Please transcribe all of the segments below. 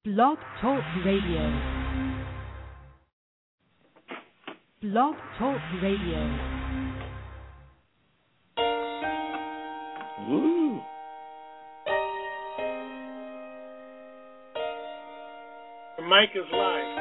Blog Talk Radio. Blog Talk Radio. Woo. The mic is live.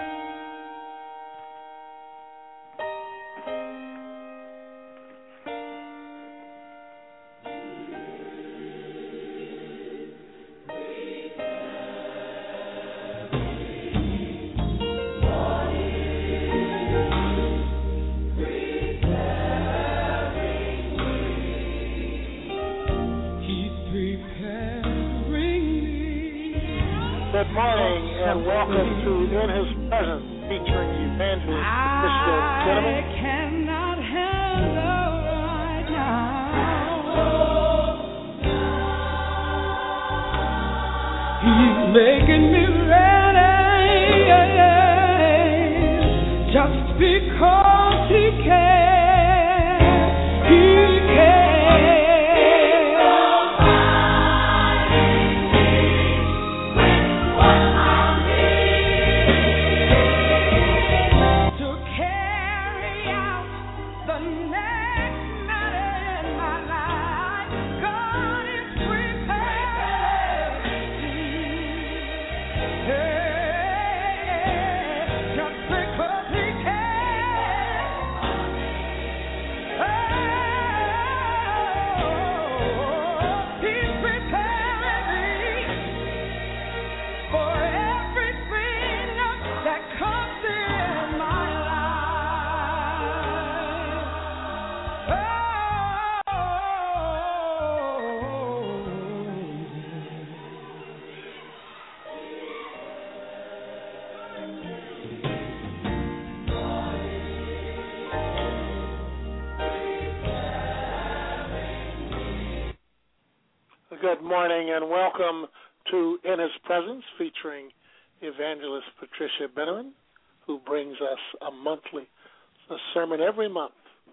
Good morning and welcome to In His Presence featuring Evangelist Patricia Benjamin. I cannot handle right now. He's making me ready just because He can. He can. Good morning and welcome to In His Presence featuring Evangelist Patricia Benjamin, who brings us a sermon every month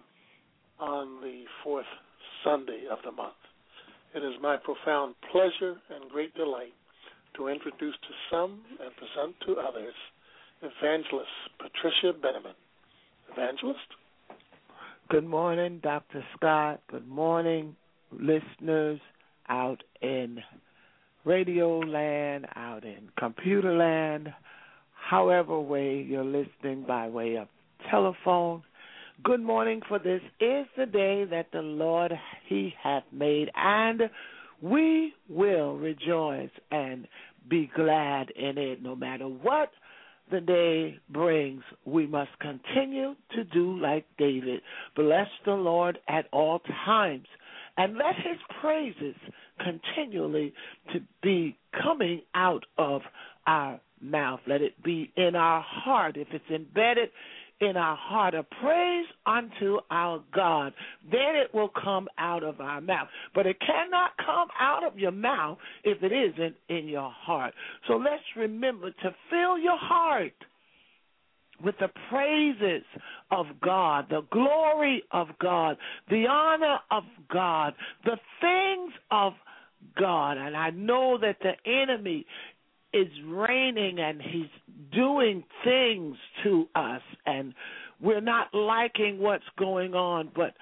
on the fourth Sunday of the month. It is my profound pleasure and great delight to introduce to some and present to others Evangelist Patricia Benjamin. Evangelist? Good morning, Dr. Scott. Good morning, listeners out in radio land, out in computer land, however way you're listening by way of telephone. Good morning, for this is the day that the Lord, He hath made, and we will rejoice and be glad in it. No matter what the day brings, we must continue to do like David. Bless the Lord at all times, and let His praises continually to be coming out of our mouth. Let it be in our heart. If it's embedded in our heart, a praise unto our God, then it will come out of our mouth. But it cannot come out of your mouth if it isn't in your heart. So let's remember to fill your heart with the praises of God, the glory of God, the honor of God, the things of God. And I know that the enemy is reigning and he's doing things to us, and we're not liking what's going on. But,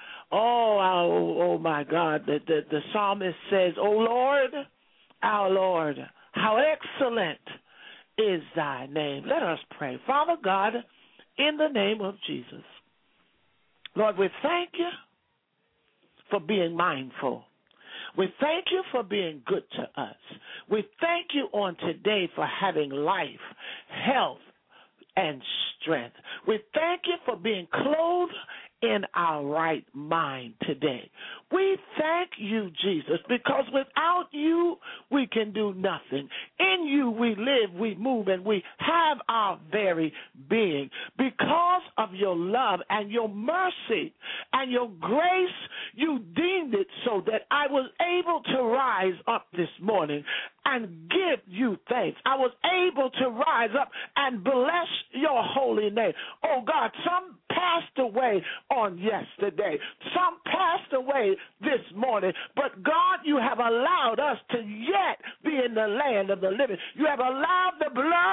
oh my God, the psalmist says, "Oh Lord, our Lord, how excellent is thy name." Let us pray. Father God, in the name of Jesus, Lord, we thank you for being mindful. We thank you for being good to us. We thank you on today for having life, health, and strength. We thank you for being clothed in our right mind today. We thank you, Jesus, because without you, we can do nothing. In you, we live, we move, and we have our very being. Because of your love and your mercy and your grace, you deemed it so that I was able to rise up this morning and give you thanks. I was able to rise up and bless your holy name. Oh, God, some passed away on yesterday. Some passed away this morning. But, God, you have allowed us to yet be in the land of the living. You have allowed the blood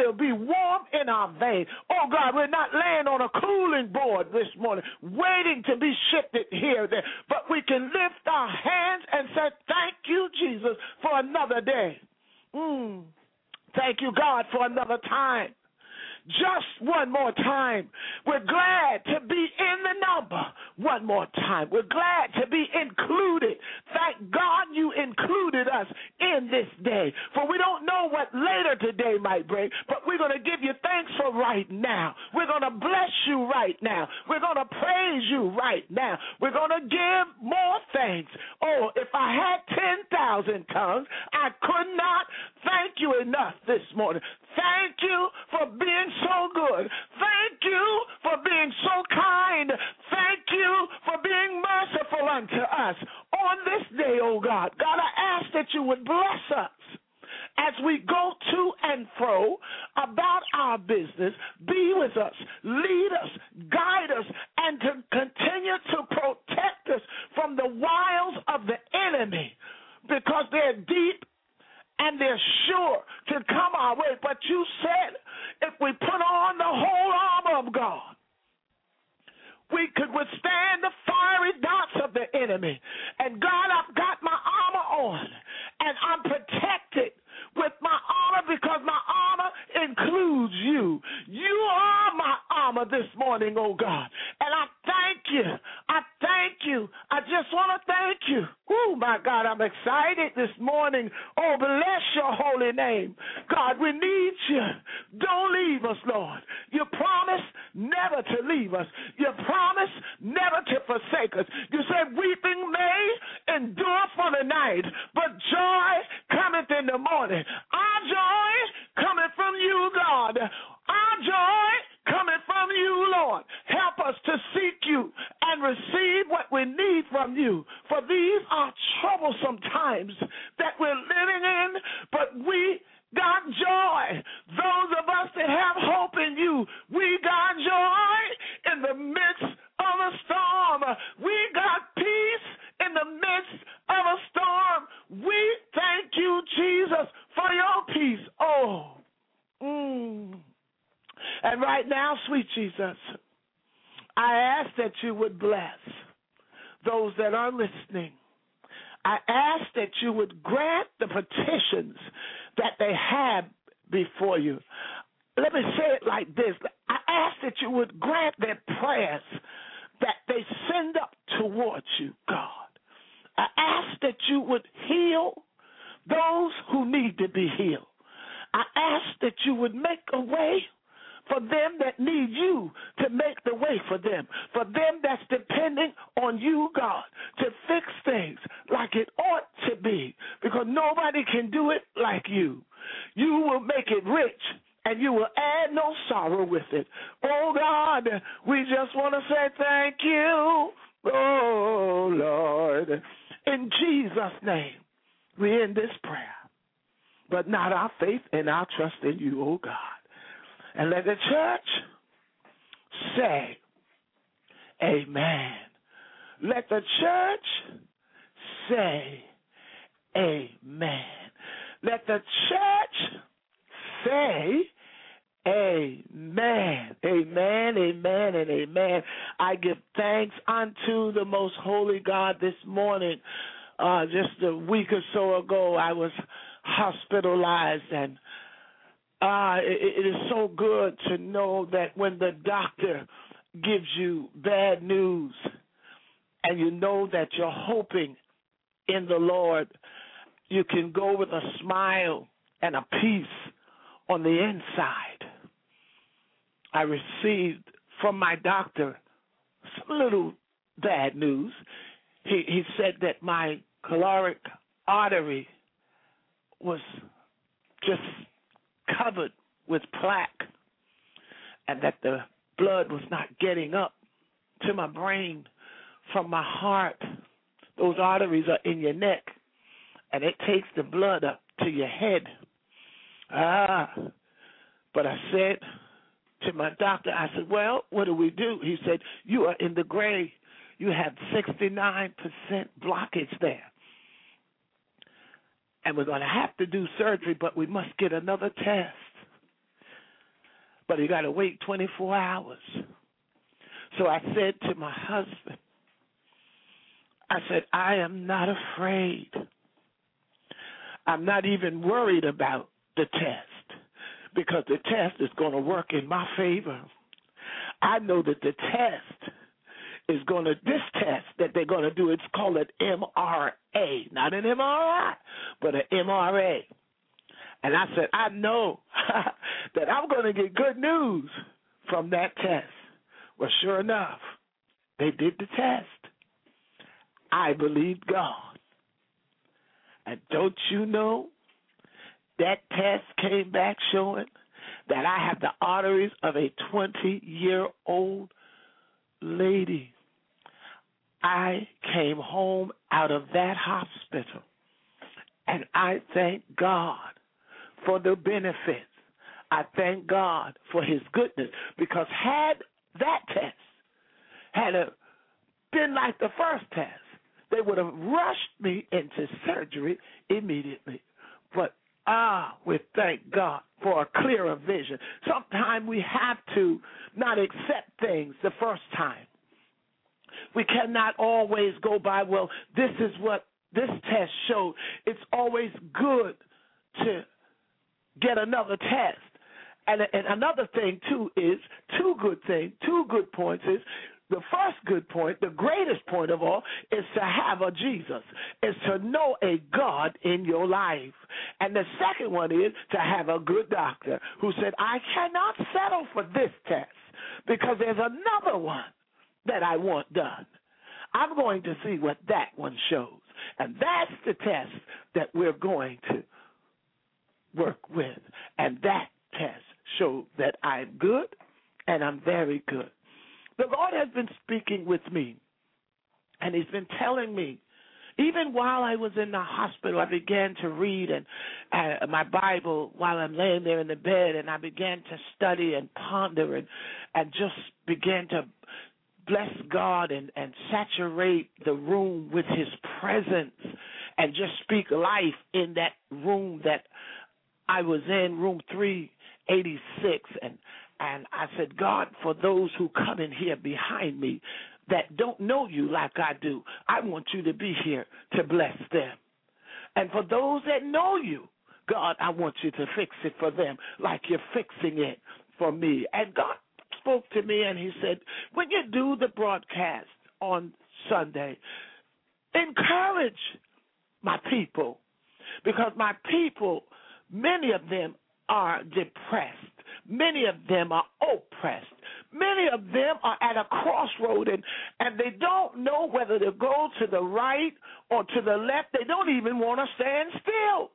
will be warm in our veins. Oh, God, we're not laying on a cooling board this morning, waiting to be shifted here or there, but we can lift our hands and say, thank you, Jesus, for another day. Thank you, God, for another time. Just one more time. We're glad to be in the number one more time. We're glad to be included. Thank God you included us in this day. For we don't know what later today might bring, but we're going to give you thanks for right now. We're going to bless you right now. We're going to praise you right now. We're going to give more thanks. Oh, if I had 10,000 tongues, I could not thank you enough this morning. Thank you for being so good. Thank you for being so kind. Thank you for being merciful unto us on this day, oh God. God, I ask that you would bless us as we go to and fro about our business. Be with us, lead us, guide us, and to continue to protect us from the wiles of the enemy, because they're deep and they're sure to come our way. But you said if we put on the whole armor of God, we could withstand the fiery darts of the enemy. And God, I've got my armor on, and I'm protected with my armor because my armor includes you. You are my armor this morning, oh God. And I thank you. I thank you. I just want to thank you. Oh, my God, I'm excited this morning. Oh, bless your holy name. God, we need you. Don't leave us, Lord. You promised never to leave us. You promised never to forsake us. You said weeping may endure for the night, but joy cometh in the morning. Our joy cometh from you, God. Our joy coming from you, Lord. Help us to seek you and receive what we need from you. For these are troublesome times that we're living in, but we got joy. Those of us that have hope in you, we got joy in the midst of a storm. We got peace in the midst of a storm. We thank you, Jesus, for your peace. Oh, And right now, sweet Jesus, I ask that you would bless those that are listening. I ask that you would grant the petitions that they have before you. Let me say it like this. I ask that you would grant their prayers that they send up towards you, God. I ask that you would heal those who need to be healed. I ask that you would make a way for them that need you to make the way for them that's depending on you, God, to fix things like it ought to be, because nobody can do it like you. You will make it rich, and you will add no sorrow with it. Oh, God, we just want to say thank you, oh, Lord. In Jesus' name, we end this prayer, but not our faith and our trust in you, oh, God. And let the church say, amen. Let the church say, amen. Let the church say, amen. Amen, amen, and amen. I give thanks unto the most holy God this morning. Just a week or so ago, I was hospitalized, and it is so good to know that when the doctor gives you bad news and you know that you're hoping in the Lord, you can go with a smile and a peace on the inside. I received from my doctor some little bad news. He said that my caloric artery was just covered with plaque, and that the blood was not getting up to my brain from my heart. Those arteries are in your neck, and it takes the blood up to your head. But I said to my doctor, I said, well, what do we do? He said, you are in the gray. You have 69% blockage there. And we're going to have to do surgery, but we must get another test. but you got to wait 24 hours. So I said to my husband, I said, I am not afraid. I'm not even worried about the test because the test is going to work in my favor. I know that the test is going to, this test that they're going to do, it's called an MRA, not an MRI, but an MRA. And I said, I know that I'm going to get good news from that test. Well, sure enough, they did the test. I believed God. And don't you know, that test came back showing that I have the arteries of a 20-year-old lady. I came home out of that hospital, and I thank God for the benefits. I thank God for his goodness, because had that test had been like the first test, they would have rushed me into surgery immediately. But we thank God for a clearer vision. Sometimes we have to not accept things the first time. We cannot always go by, well, this is what this test showed. It's always good to get another test. And another thing, too, is two good points is, the first good point, the greatest point of all, is to have a Jesus, is to know a God in your life. And the second one is to have a good doctor who said, I cannot settle for this test because there's another one that I want done. I'm going to see what that one shows. And that's the test that we're going to work with. And that test showed that I'm good and I'm very good. The Lord has been speaking with me, and he's been telling me, even while I was in the hospital, I began to read my Bible while I'm laying there in the bed, and I began to study and ponder and just began to bless God and saturate the room with his presence and just speak life in that room that I was in, room 386, and I said, God, for those who come in here behind me that don't know you like I do, I want you to be here to bless them. And for those that know you, God, I want you to fix it for them like you're fixing it for me. And God spoke to me and he said, when you do the broadcast on Sunday, encourage my people, because my people, many of them are depressed. Many of them are oppressed. Many of them are at a crossroad, and they don't know whether to go to the right or to the left. They don't even want to stand still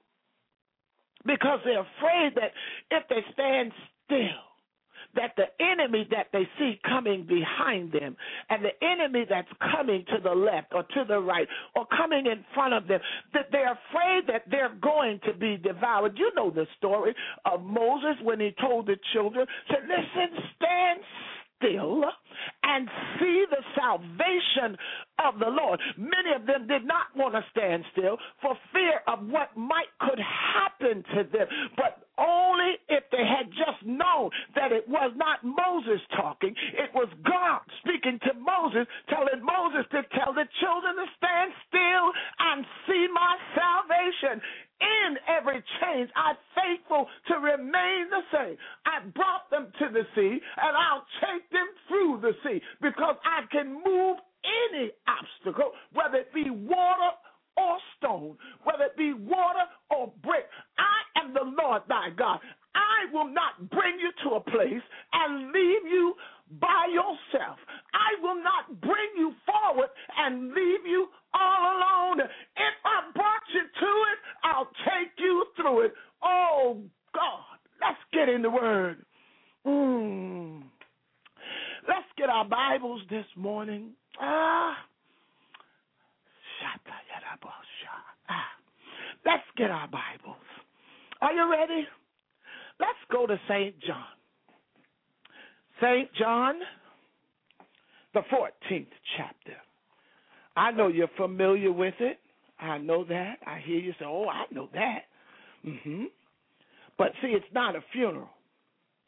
because they're afraid that if they stand still, that the enemy that they see coming behind them and the enemy that's coming to the left or to the right or coming in front of them, that they're afraid that they're going to be devoured. You know the story of Moses when he told the children, said, listen, stand still and see the salvation of the Lord. Many of them did not want to stand still for fear of what could happen to them, but only if they had just known that it was not Moses talking, it was God speaking to Moses, telling Moses to tell the children to stand still and see my salvation. In every change, I'm faithful to remain the same. I brought them to the sea, and I'll take them through the sea, because I can move any obstacle, whether it be water or stone, whether it be water or brick. I am the Lord thy God. I will not bring you to a place and leave you by yourself. I will not bring you forward and leave you all alone. If I brought you to it, I'll take you through it. Oh, God, let's get in the Word. Let's get our Bibles this morning. Let's get our Bibles. Are you ready? Let's go to St. John. St. John, the 14th chapter. I know you're familiar with it. I know that. I hear you say, oh, I know that. But see, it's not a funeral.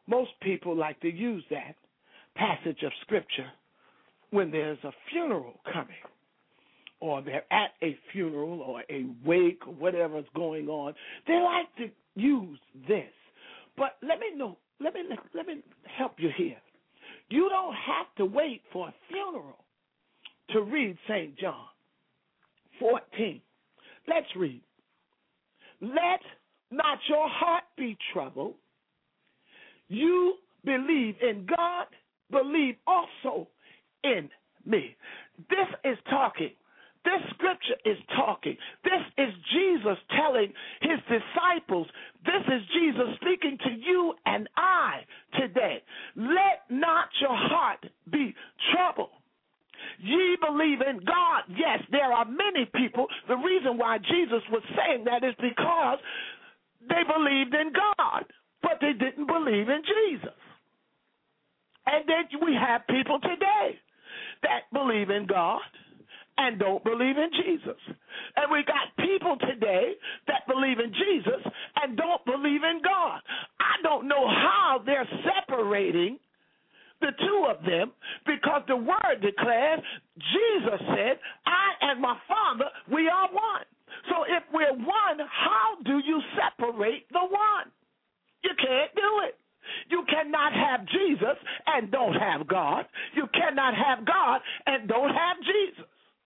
most people like to use that passage of Scripture when there's a funeral coming, or they're at a funeral or a wake or whatever's going on. They like to use this. But let me help you here. You don't have to wait for a funeral to read St. John 14. Let's read. Let not your heart be troubled. You believe in God, believe also in me. This is talking. This scripture is talking. This is Jesus telling his disciples. This is Jesus speaking to you and I today. Let not your heart be troubled. Ye believe in God. Yes, there are many people. The reason why Jesus was saying that is because they believed in God, but they didn't believe in Jesus. And then we have people today that believe in God and don't believe in Jesus. And we got people today that believe in Jesus and don't believe in God. I don't know how they're separating the two of them, because the word declares, Jesus said, I and my Father, we are one. So if we're one, how do you separate the one? You can't do it. You cannot have Jesus and don't have God. You cannot have God and don't have Jesus.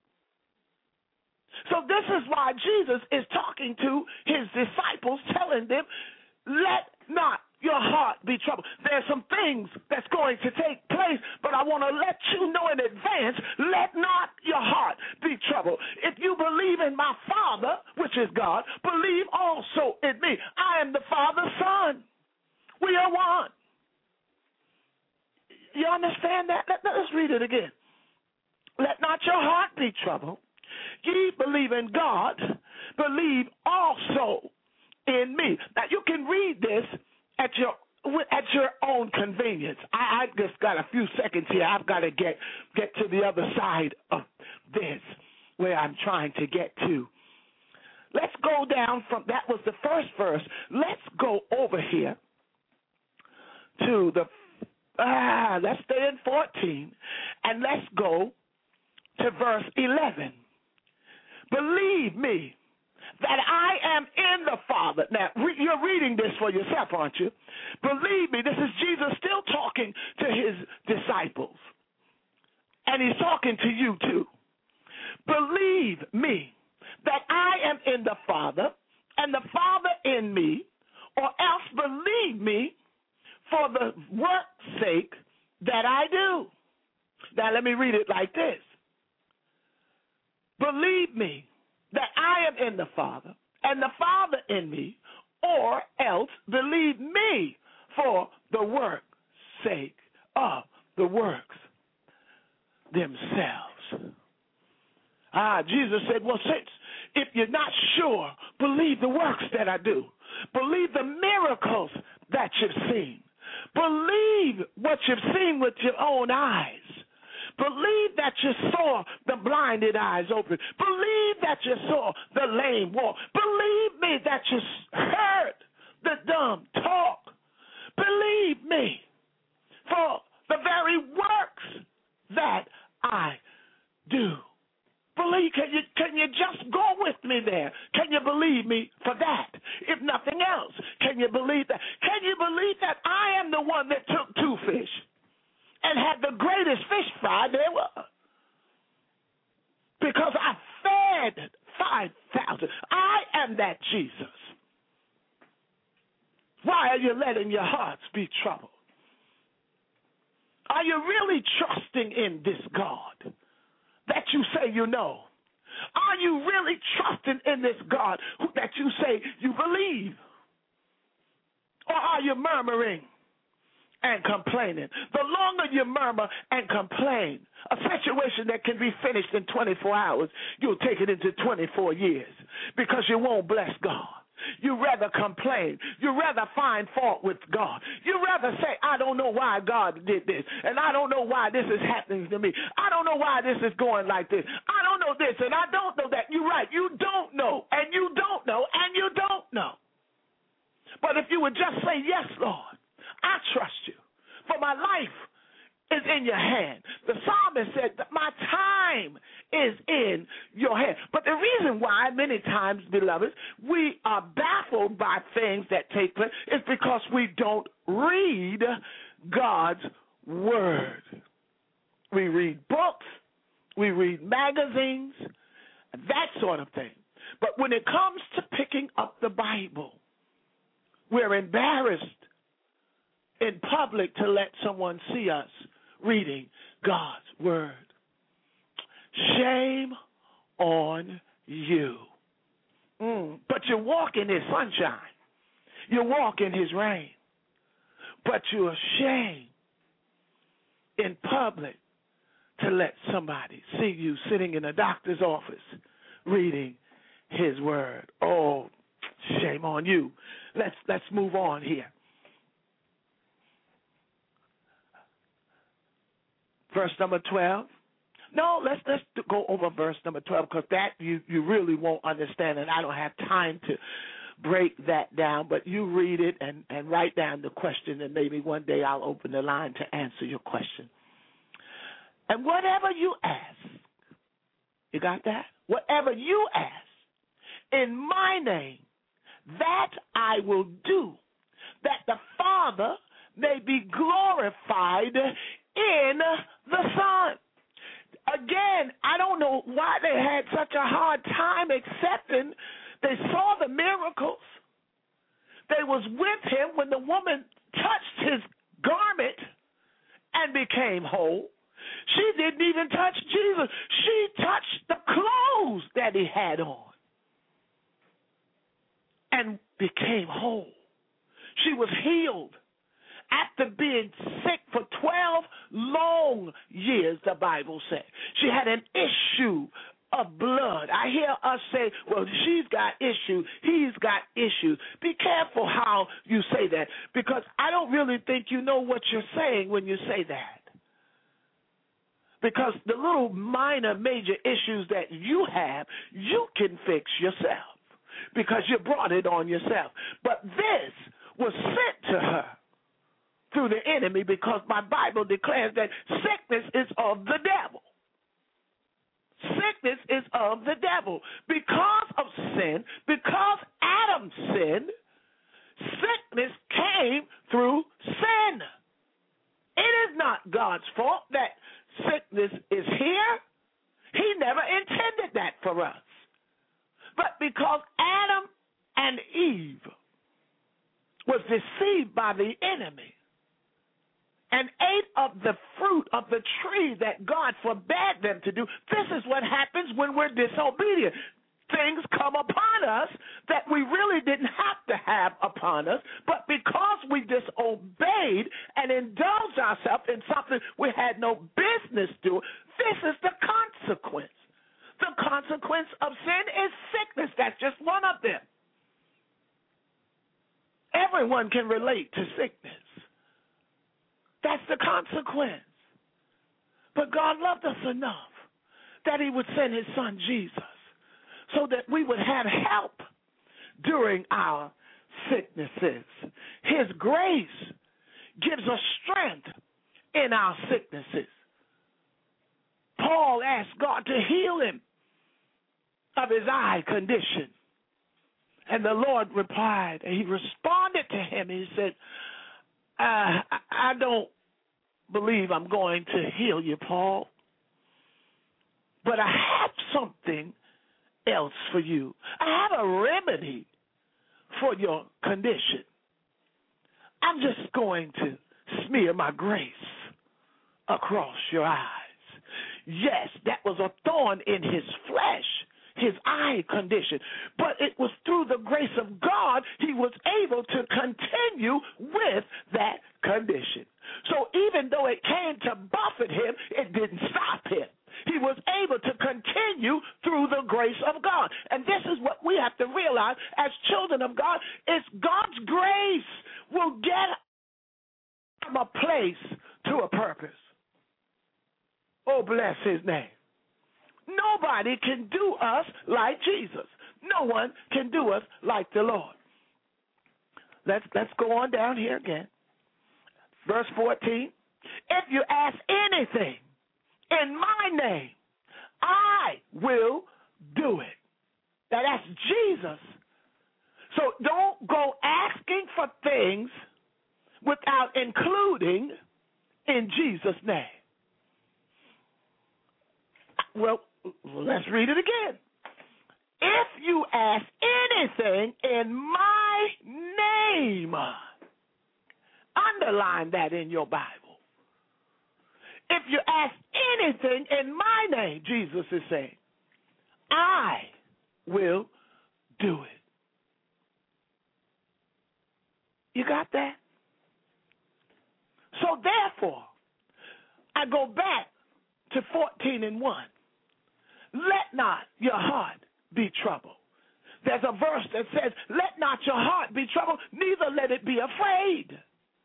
So this is why Jesus is talking to his disciples, telling them, let not your heart be troubled. There's some things that's going to take place, but I want to let you know in advance, let not your heart be troubled. If you believe in my Father, which is God, believe also in me. I am the Father's Son. We are one. You understand that? Let's read it again. Let not your heart be troubled. Ye believe in God, believe also in me. Now, you can read this at your own convenience. I just got a few seconds here. I've got to get to the other side of this, where I'm trying to get to. Let's go down from, that was the first verse. Let's go over here to let's stay in 14, and let's go to verse 11. Believe me that I am in the Father. Now, you're reading this for yourself, aren't you? Believe me, this is Jesus still talking to his disciples. And he's talking to you too. Believe me that I am in the Father and the Father in me, or else believe me for the work's sake that I do. Now, let me read it like this. Believe me that I am in the Father and the Father in me, or else believe me for the work's sake of the works themselves. Jesus said, well, since if you're not sure, believe the works that I do. Believe the miracles that you've seen. Believe what you've seen with your own eyes. Believe that you saw the blinded eyes open. Believe that you saw the lame walk. Believe me that you heard the dumb talk. Believe me for the very works that I do. Believe, can you just go with me there? Can you believe me for that? If nothing else, can you believe that? Can you believe that I am the one that took 2 fish and had the greatest fish fry there was? Because I fed 5,000. I am that Jesus. Why are you letting your hearts be troubled? Are you really trusting in this God that you say you know? Are you really trusting in this God that you say you believe? Or are you murmuring and complaining? The longer you murmur and complain, a situation that can be finished in 24 hours, you'll take it into 24 years because you won't bless God. You rather complain. You rather find fault with God. You rather say, I don't know why God did this, and I don't know why this is happening to me. I don't know why this is going like this. I don't know this, and I don't know that. You're right. You don't know, and you don't know, and you don't know. But if you would just say, yes, Lord, I trust in your hand. The psalmist said, my time is in your hand. But the reason why many times, beloveds, we are baffled by things that take place is because we don't read God's word. We read books, we read magazines, that sort of thing. But when it comes to picking up the Bible, we're embarrassed in public to let someone see us reading God's word. Shame on you. But you walk in his sunshine. You walk in his rain. But you're ashamed in public to let somebody see you sitting in a doctor's office reading his word. Oh, shame on you. Let's move on here. Verse number 12. No, let's go over verse number 12 because that you really won't understand, and I don't have time to break that down. But you read it and write down the question, and maybe one day I'll open the line to answer your question. And whatever you ask, you got that? Whatever you ask in my name, that I will do, that the Father may be glorified in the Son. Again, I don't know why they had such a hard time accepting. They saw the miracles. They was with him when the woman touched his garment and became whole. She didn't even touch Jesus. She touched the clothes that he had on and became whole. She was healed after being sick for 12 long years, the Bible said. She had an issue of blood. I hear us say, well, she's got issues, he's got issues. Be careful how you say that, because I don't really think you know what you're saying when you say that. Because the little minor, major issues that you have, you can fix yourself because you brought it on yourself. But this was sent to her through the enemy, because my Bible declares that sickness is of the devil. Sickness is of the devil. Because of sin, because Adam sinned, sickness came through sin. It is not God's fault that sickness is here. He never intended that for us. But because Adam and Eve was deceived by the enemy and ate of the fruit of the tree that God forbade them to do, this is what happens when we're disobedient. Things come upon us that we really didn't have to have upon us, but because we disobeyed and indulged ourselves in something we had no business doing, this is the consequence. The consequence of sin is sickness. That's just one of them. Everyone can relate to sickness. That's the consequence. But God loved us enough that he would send his son Jesus so that we would have help during our sicknesses. His grace gives us strength in our sicknesses. Paul asked God to heal him of his eye condition. And the Lord replied, and he responded to him. He said, I don't believe I'm going to heal you, Paul, but I have something else for you. I have a remedy for your condition. I'm just going to smear my grace across your eyes. Yes, that was a thorn in his flesh, his eye condition, but it was through the grace of God he was able to continue with that condition. So even though it came to buffet him, it didn't stop him. He was able to continue through the grace of God. And this is what we have to realize as children of God. It's God's grace will get from a place to a purpose. Oh, bless his name. Nobody can do us like Jesus. No one can do us like the Lord. Let's go on down here again. Verse 14. If you ask anything in my name, I will do it. Now that's Jesus. So don't go asking for things without including in Jesus' name. Well, let's read it again. If you ask anything in my name, underline that in your Bible. If you ask anything in my name, Jesus is saying, I will do it. You got that? So therefore, I go back to 14:1. Let not your heart be troubled. There's a verse that says, let not your heart be troubled, neither let it be afraid.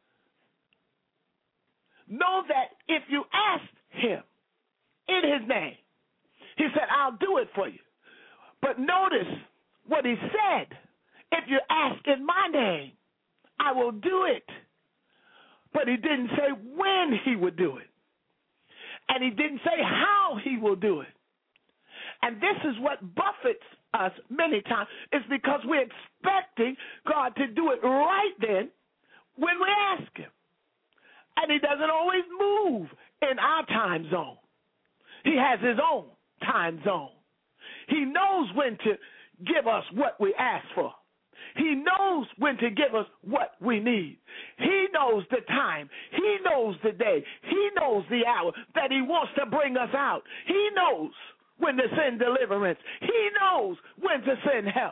Know that if you ask him in his name, he said, I'll do it for you. But notice what he said. If you ask in my name, I will do it. But he didn't say when he would do it. And he didn't say how he will do it. And this is what buffets us many times. It's because we're expecting God to do it right then when we ask him. And he doesn't always move in our time zone. He has his own time zone. He knows when to give us what we ask for. He knows when to give us what we need. He knows the time. He knows the day. He knows the hour that he wants to bring us out. He knows when to send deliverance. He knows when to send help.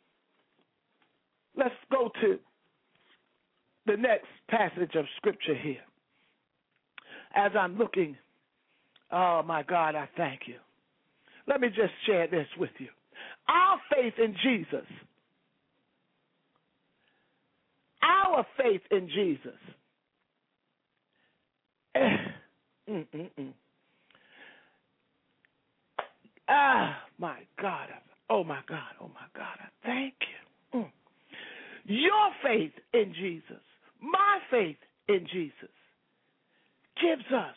Let's go to the next passage of Scripture here. As I'm looking, oh my God, I thank you. Let me just share this with you. Our faith in Jesus. Our faith in Jesus. My God. Oh, my God. Oh, my God. I thank you. Your faith in Jesus, my faith in Jesus, gives us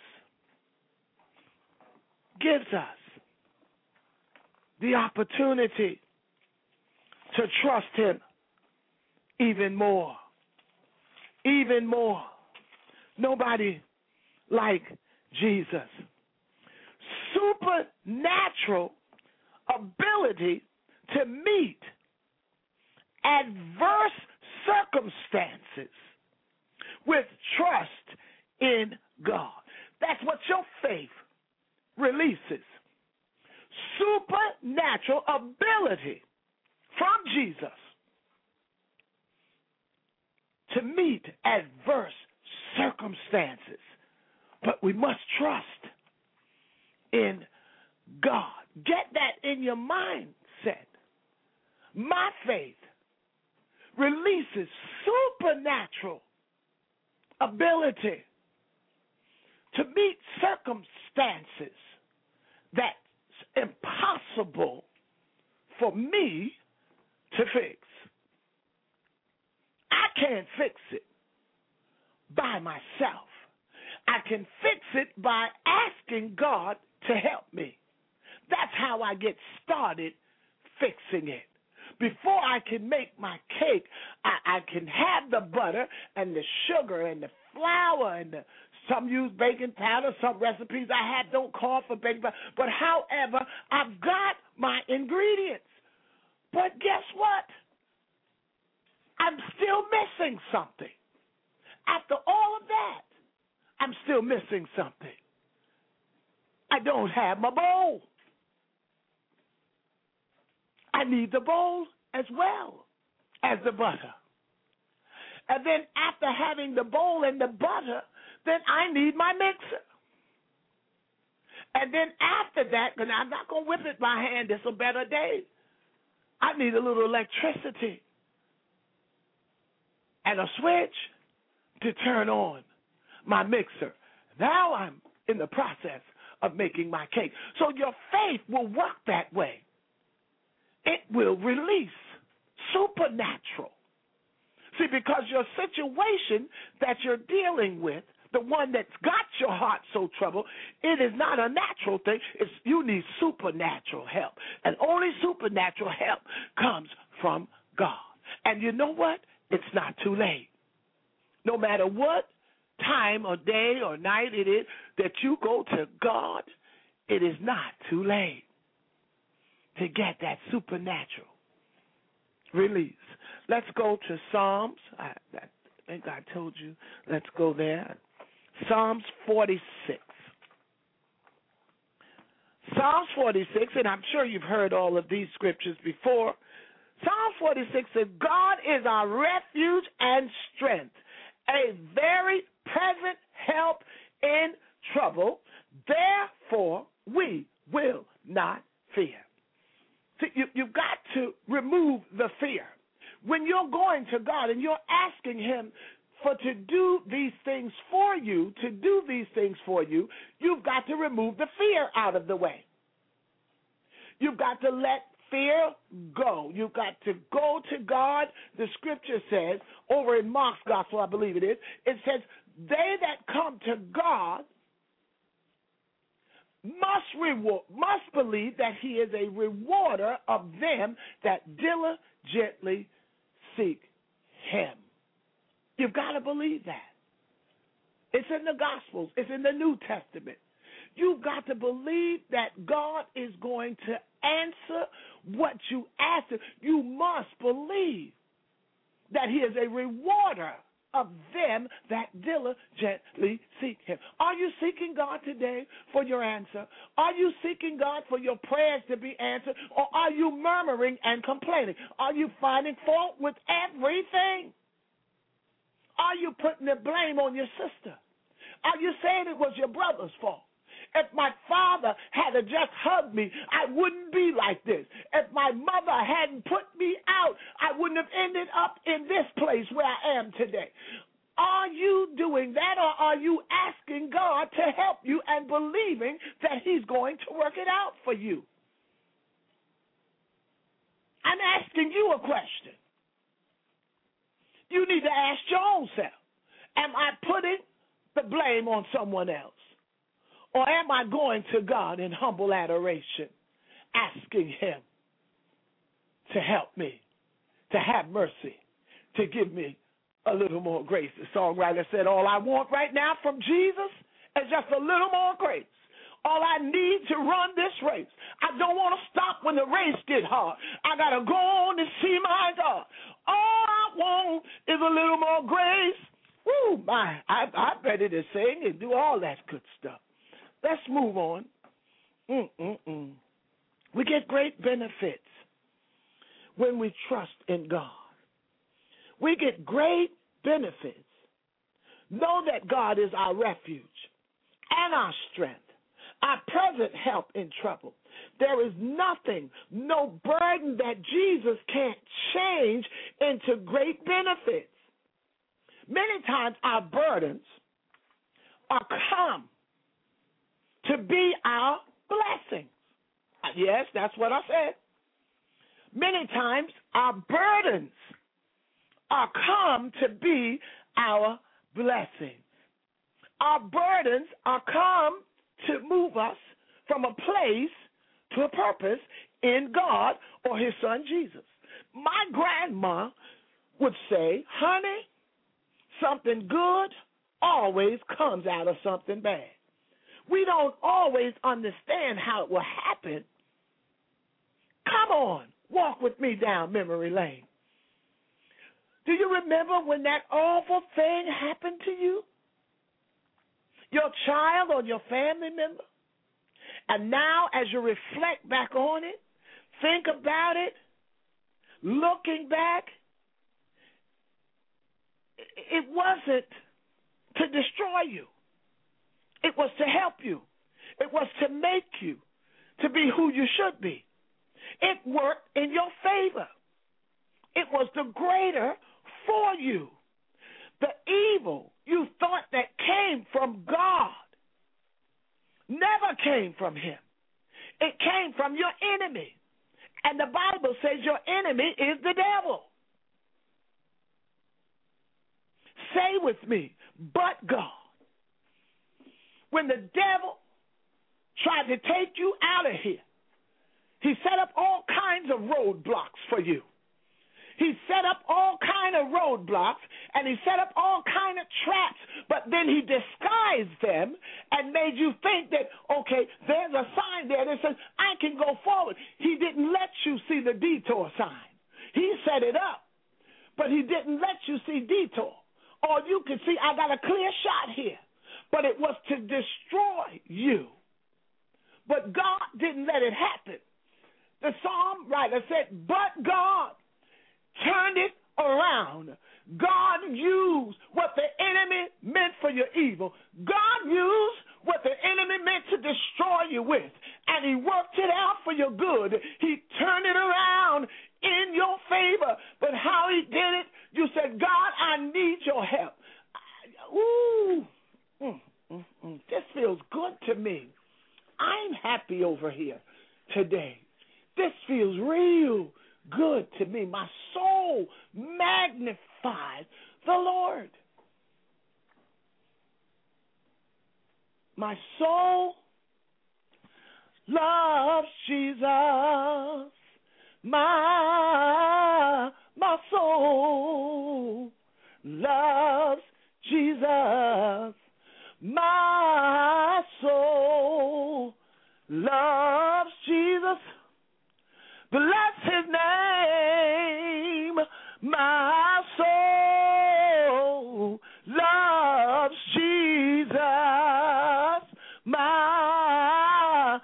the opportunity to trust him even more. Even more. Nobody like Jesus. Supernatural ability to meet adverse circumstances with trust in God. That's what your faith releases. Supernatural ability from Jesus to meet adverse circumstances. But we must trust in God. Get that in your mindset. My faith releases supernatural ability to meet circumstances that's impossible for me to fix. I can't fix it by myself. I can fix it by asking God to help me. That's how I get started fixing it. Before I can make my cake, I can have the butter and the sugar and the flour and some use baking powder. Some recipes I have don't call for baking powder. But however, I've got my ingredients. But guess what? I'm still missing something. After all of that, I'm still missing something. I don't have my bowl. I need the bowl as well as the butter. And then after having the bowl and the butter, then I need my mixer. And then after that, because I'm not going to whip it by hand, it's a better day. I need a little electricity and a switch to turn on my mixer. Now I'm in the process of making my cake. So your faith will work that way. It will release supernatural. See, because your situation that you're dealing with the one that's got your heart so troubled, it is not a natural thing. You need supernatural help. And only supernatural help comes from God. And you know what? It's not too late. No matter what time or day or night it is that you go to God, it is not too late to get that supernatural release. Let's go to Psalms. I think I told you. Let's go there. Psalms 46. Psalms 46, and I'm sure you've heard all of these scriptures before. Psalm 46 says, God is our refuge and strength, a very present help in trouble. Therefore, we will not fear. See, you've got to remove the fear. When you're going to God and you're asking Him to do these things for you, you've got to remove the fear out of the way. You've got to let fear go. You've got to go to God. The scripture says, over in Mark's gospel, I believe it is, it says, they that come to God must believe that He is a rewarder of them that diligently seek Him. You've got to believe that. It's in the Gospels. It's in the New Testament. You've got to believe that God is going to answer what you ask Him. You must believe that He is a rewarder of them that diligently seek Him. Are you seeking God today for your answer? Are you seeking God for your prayers to be answered? Or are you murmuring and complaining? Are you finding fault with everything? Are you putting the blame on your sister? Are you saying it was your brother's fault? If my father had just hugged me, I wouldn't be like this. If my mother hadn't put me out, I wouldn't have ended up in this place where I am today. Are you doing that, or are you asking God to help you and believing that He's going to work it out for you? I'm asking you a question. You need to ask your own self. Am I putting the blame on someone else? Or am I going to God in humble adoration, asking Him to help me, to have mercy, to give me a little more grace? The songwriter said, all I want right now from Jesus is just a little more grace. All I need to run this race. I don't want to stop when the race gets hard. I got to go on and see my God. All I want is a little more grace. Woo, I'm ready to sing and do all that good stuff. Let's move on. We get great benefits when we trust in God. We get great benefits. Know that God is our refuge and our strength, our present help in trouble. There is nothing, no burden that Jesus can't change into great benefits. Many times our burdens are come to be our blessings. Yes, that's what I said. Many times our burdens are come to be our blessings. Our burdens are come to move us from a place to a purpose in God or His Son Jesus. My grandma would say, honey, something good always comes out of something bad. We don't always understand how it will happen. Come on, walk with me down memory lane. Do you remember when that awful thing happened to you? Your child or your family member? And now as you reflect back on it, think about it, looking back, it wasn't to destroy you. It was to help you. It was to make you to be who you should be. It worked in your favor. It was the greater for you. The evil you thought that came from God never came from Him. It came from your enemy. And the Bible says your enemy is the devil. Say with me, but God. when the devil tried to take you out of here, he set up all kinds of roadblocks for you. He set up all kind of roadblocks, and he set up all kind of traps, but then he disguised them and made you think that, okay, there's a sign there that says, I can go forward. He didn't let you see the detour sign. He set it up, but he didn't let you see detour. All you could see, I got a clear shot here, but it was to destroy you. But God didn't let it happen. The psalm writer said, but God turned it around. God used what the enemy meant for your evil. God used what the enemy meant to destroy you with, and he worked it out for your good. He turned it around in your favor. But how he did it, you said, God, I need your help. This feels good to me. I'm happy over here today. This feels real good to me. My soul magnifies the Lord. My soul loves Jesus. My soul loves Jesus. My soul loves Jesus. Bless his name. My soul loves Jesus. My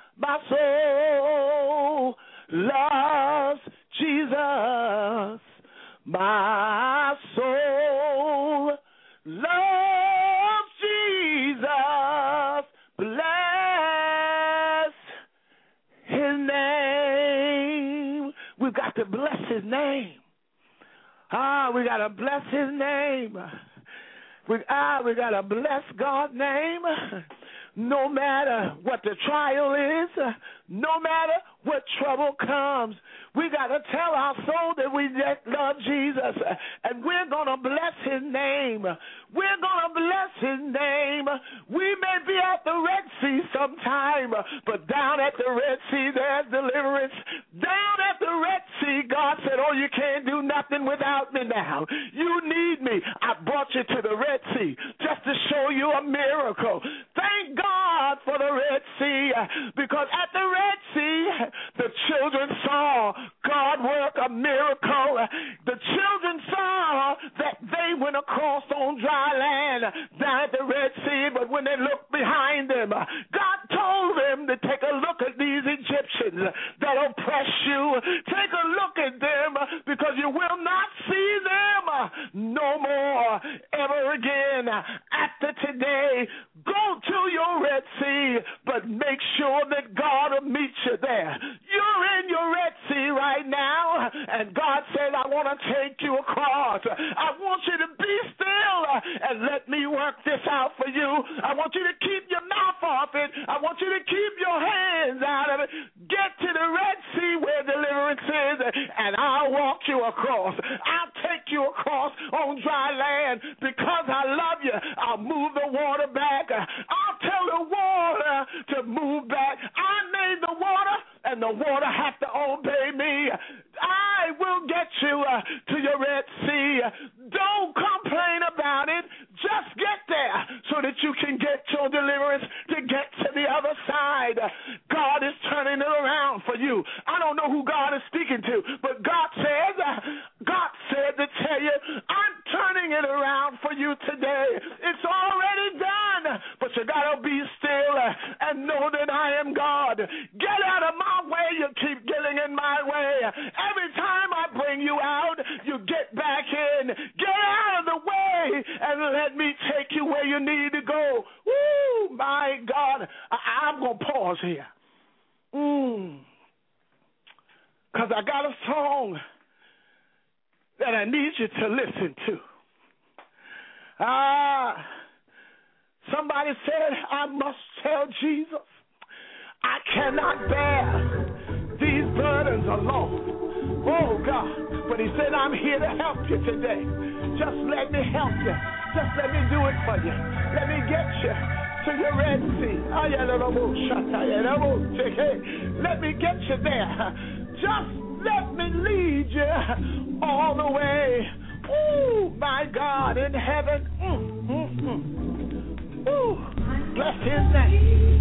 soul loves Jesus. My soul loves Jesus. Bless his name. We've got to bless his name. We got to bless his name. We got to bless God's name. No matter what the trial is, no matter what trouble comes, we got to tell our soul that we love Jesus, and we're going to bless his name. We're going to bless his name. We may be at the Red Sea sometime, but down at the Red Sea, there's deliverance. Down at the Red Sea, God said, oh, you can't do nothing without me now. You need me. I brought you to the Red Sea just to show you a miracle. Thank God for the Red Sea, because at the Red Sea, the children saw God work a miracle. The children saw that they went across on dry land down at the Red Sea, but when they looked behind them, God told them to take a look at these Egyptians that oppress you. Take a look at them, because you will not see them no more ever again. After today, go to your Red Sea, but make sure that God will meet you there. You're in your Red Sea right now, and God said, I want to take you across. I want you to be still and let me work this out for you. I want you to keep your mouth off it. I want you to keep your hands out of it. Get to the Red Sea where deliverance is, and I'll walk you across. I'll take you across on dry land. Because I love you, I'll move the water back. I'll tell the water to move back. I made the water, and the water have to obey me. I will get you to your Red Sea. Don't complain about it. Just get there so that you can get your deliverance to get to the other side. God is turning it around for you. I don't know who God is speaking to, but God said to tell you, I'm turning it around for you today. It's already done, but you got to be still and know that I am God. Get out of my way. You keep getting in my way. Every time I bring you out, you get back in. Get out of the way and let me take you where you need to go. Woo, my God. I'm going to pause here. Because I got a song that I need you to listen to. Somebody said, I must tell Jesus, I cannot bear these burdens alone. Oh, God. But he said, I'm here to help you today. Just let me help you. Just let me do it for you. Let me get you to your Red Sea. Let me get you there. Just let me lead you all the way. Ooh, my God in heaven. Ooh, bless his name.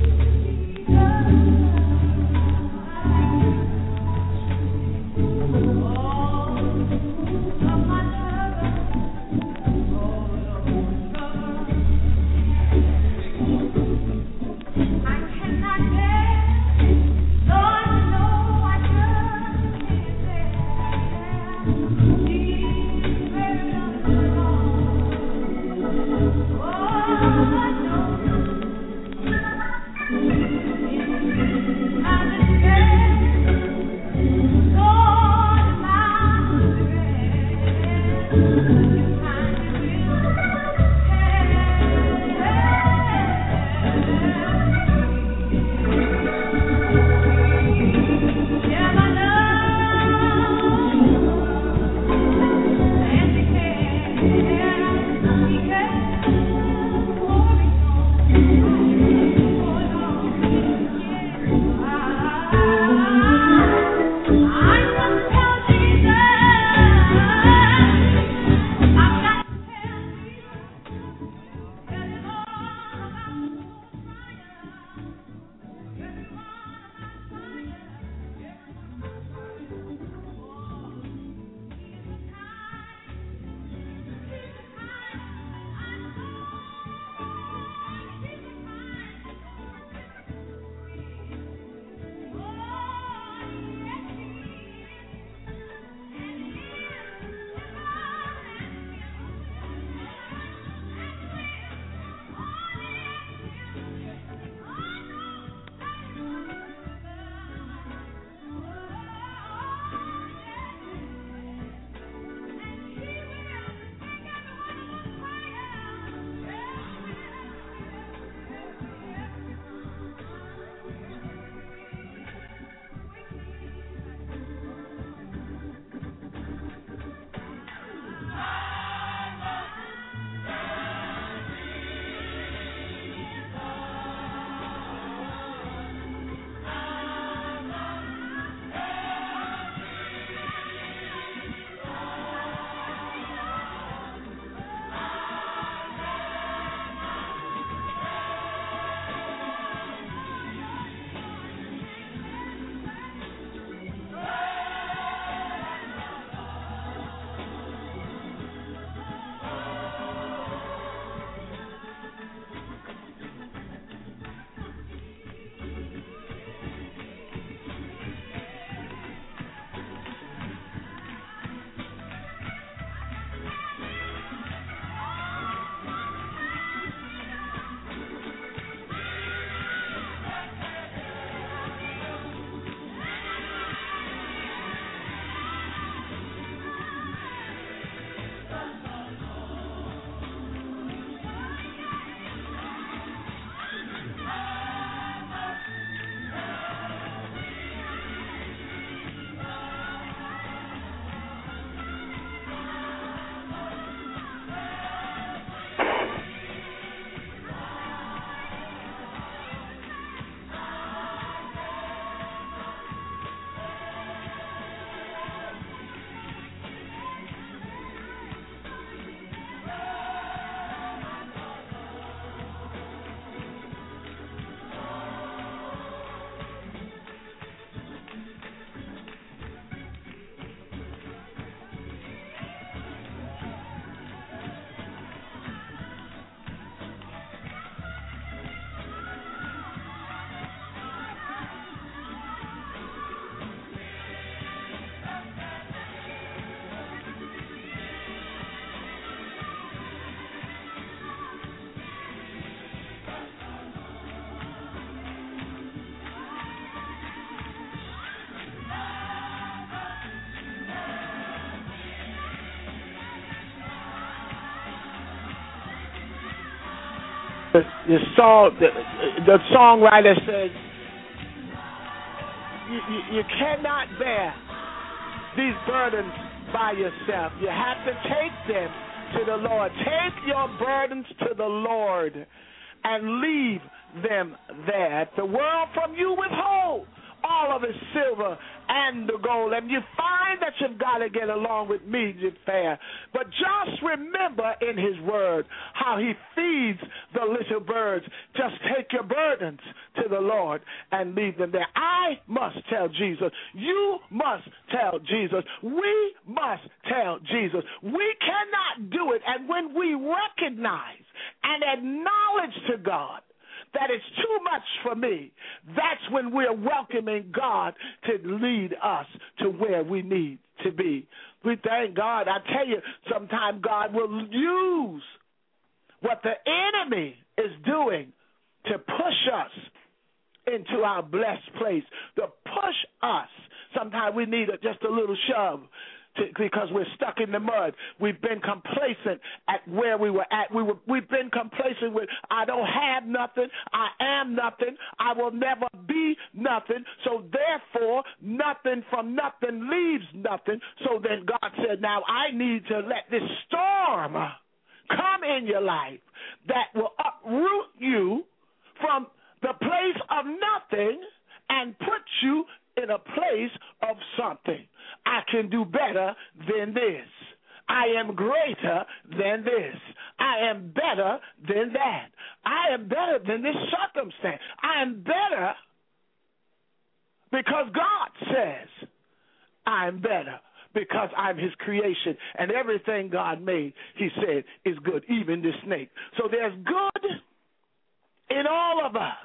The songwriter says, you cannot bear these burdens by yourself. You have to take them to the Lord. Take your burdens to the Lord, and leave them there. If the world from you withhold all of its silver and the gold, and you find that you've got to get along with medium fare. But just remember in his word how he feeds the little birds. Just take your burdens to the Lord and leave them there. I must tell Jesus. You must tell Jesus. We must tell Jesus. We cannot do it. And when we recognize and acknowledge to God that it's too much for me, that's when we're welcoming God to lead us to where we need to be. We thank God. I tell you, sometimes God will use what the enemy is doing to push us into our blessed place, to push us. Sometimes we need just a little shove because we're stuck in the mud. We've been complacent at where we were at. We've been complacent with, I don't have nothing, I am nothing, I will never be nothing, so therefore nothing from nothing leaves nothing. So then God said, now I need to let this storm come in your life that will uproot you from the place of nothing and put you in a place of something. I can do better than this. I am greater than this. I am better than that. I am better than this circumstance. I am better because God says I'm better, because I'm his creation, and everything God made, he said, is good, even the snake. So there's good in all of us.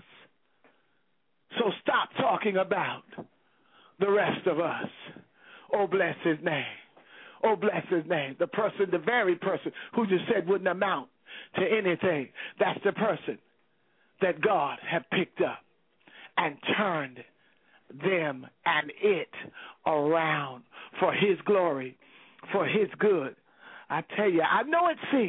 So stop talking about the rest of us. Oh, bless his name. Oh, bless his name. The person, the very person who just said wouldn't amount to anything, that's the person that God had picked up and turned them and it around for his glory, for his good. I tell you, I know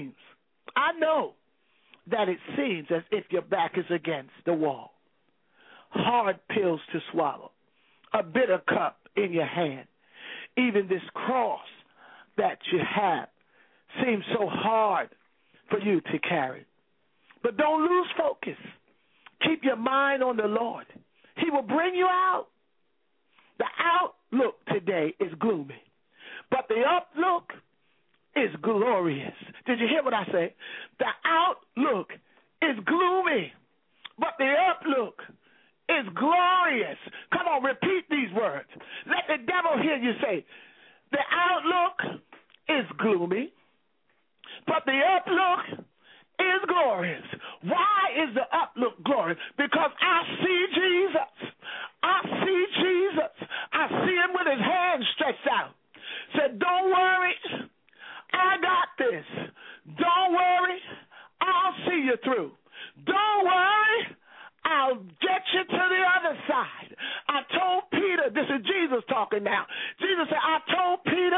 that it seems as if your back is against the wall. Hard pills to swallow, a bitter cup in your hand. Even this cross that you have seems so hard for you to carry. But don't lose focus. Keep your mind on the Lord. He will bring you out. The outlook today is gloomy, but the outlook is glorious. Did you hear what I said? The outlook is gloomy, but the outlook is glorious. Come on, repeat these words. Let the devil hear you say, the outlook is gloomy, but the outlook is glorious. Why is the outlook glorious? Because I see Jesus. I see Jesus. I see him with his hands stretched out. Said, don't worry, I got this. Don't worry, I'll see you through. Don't worry, I'll get you to the other side. I told Peter, this is Jesus talking now. Jesus said, I told Peter,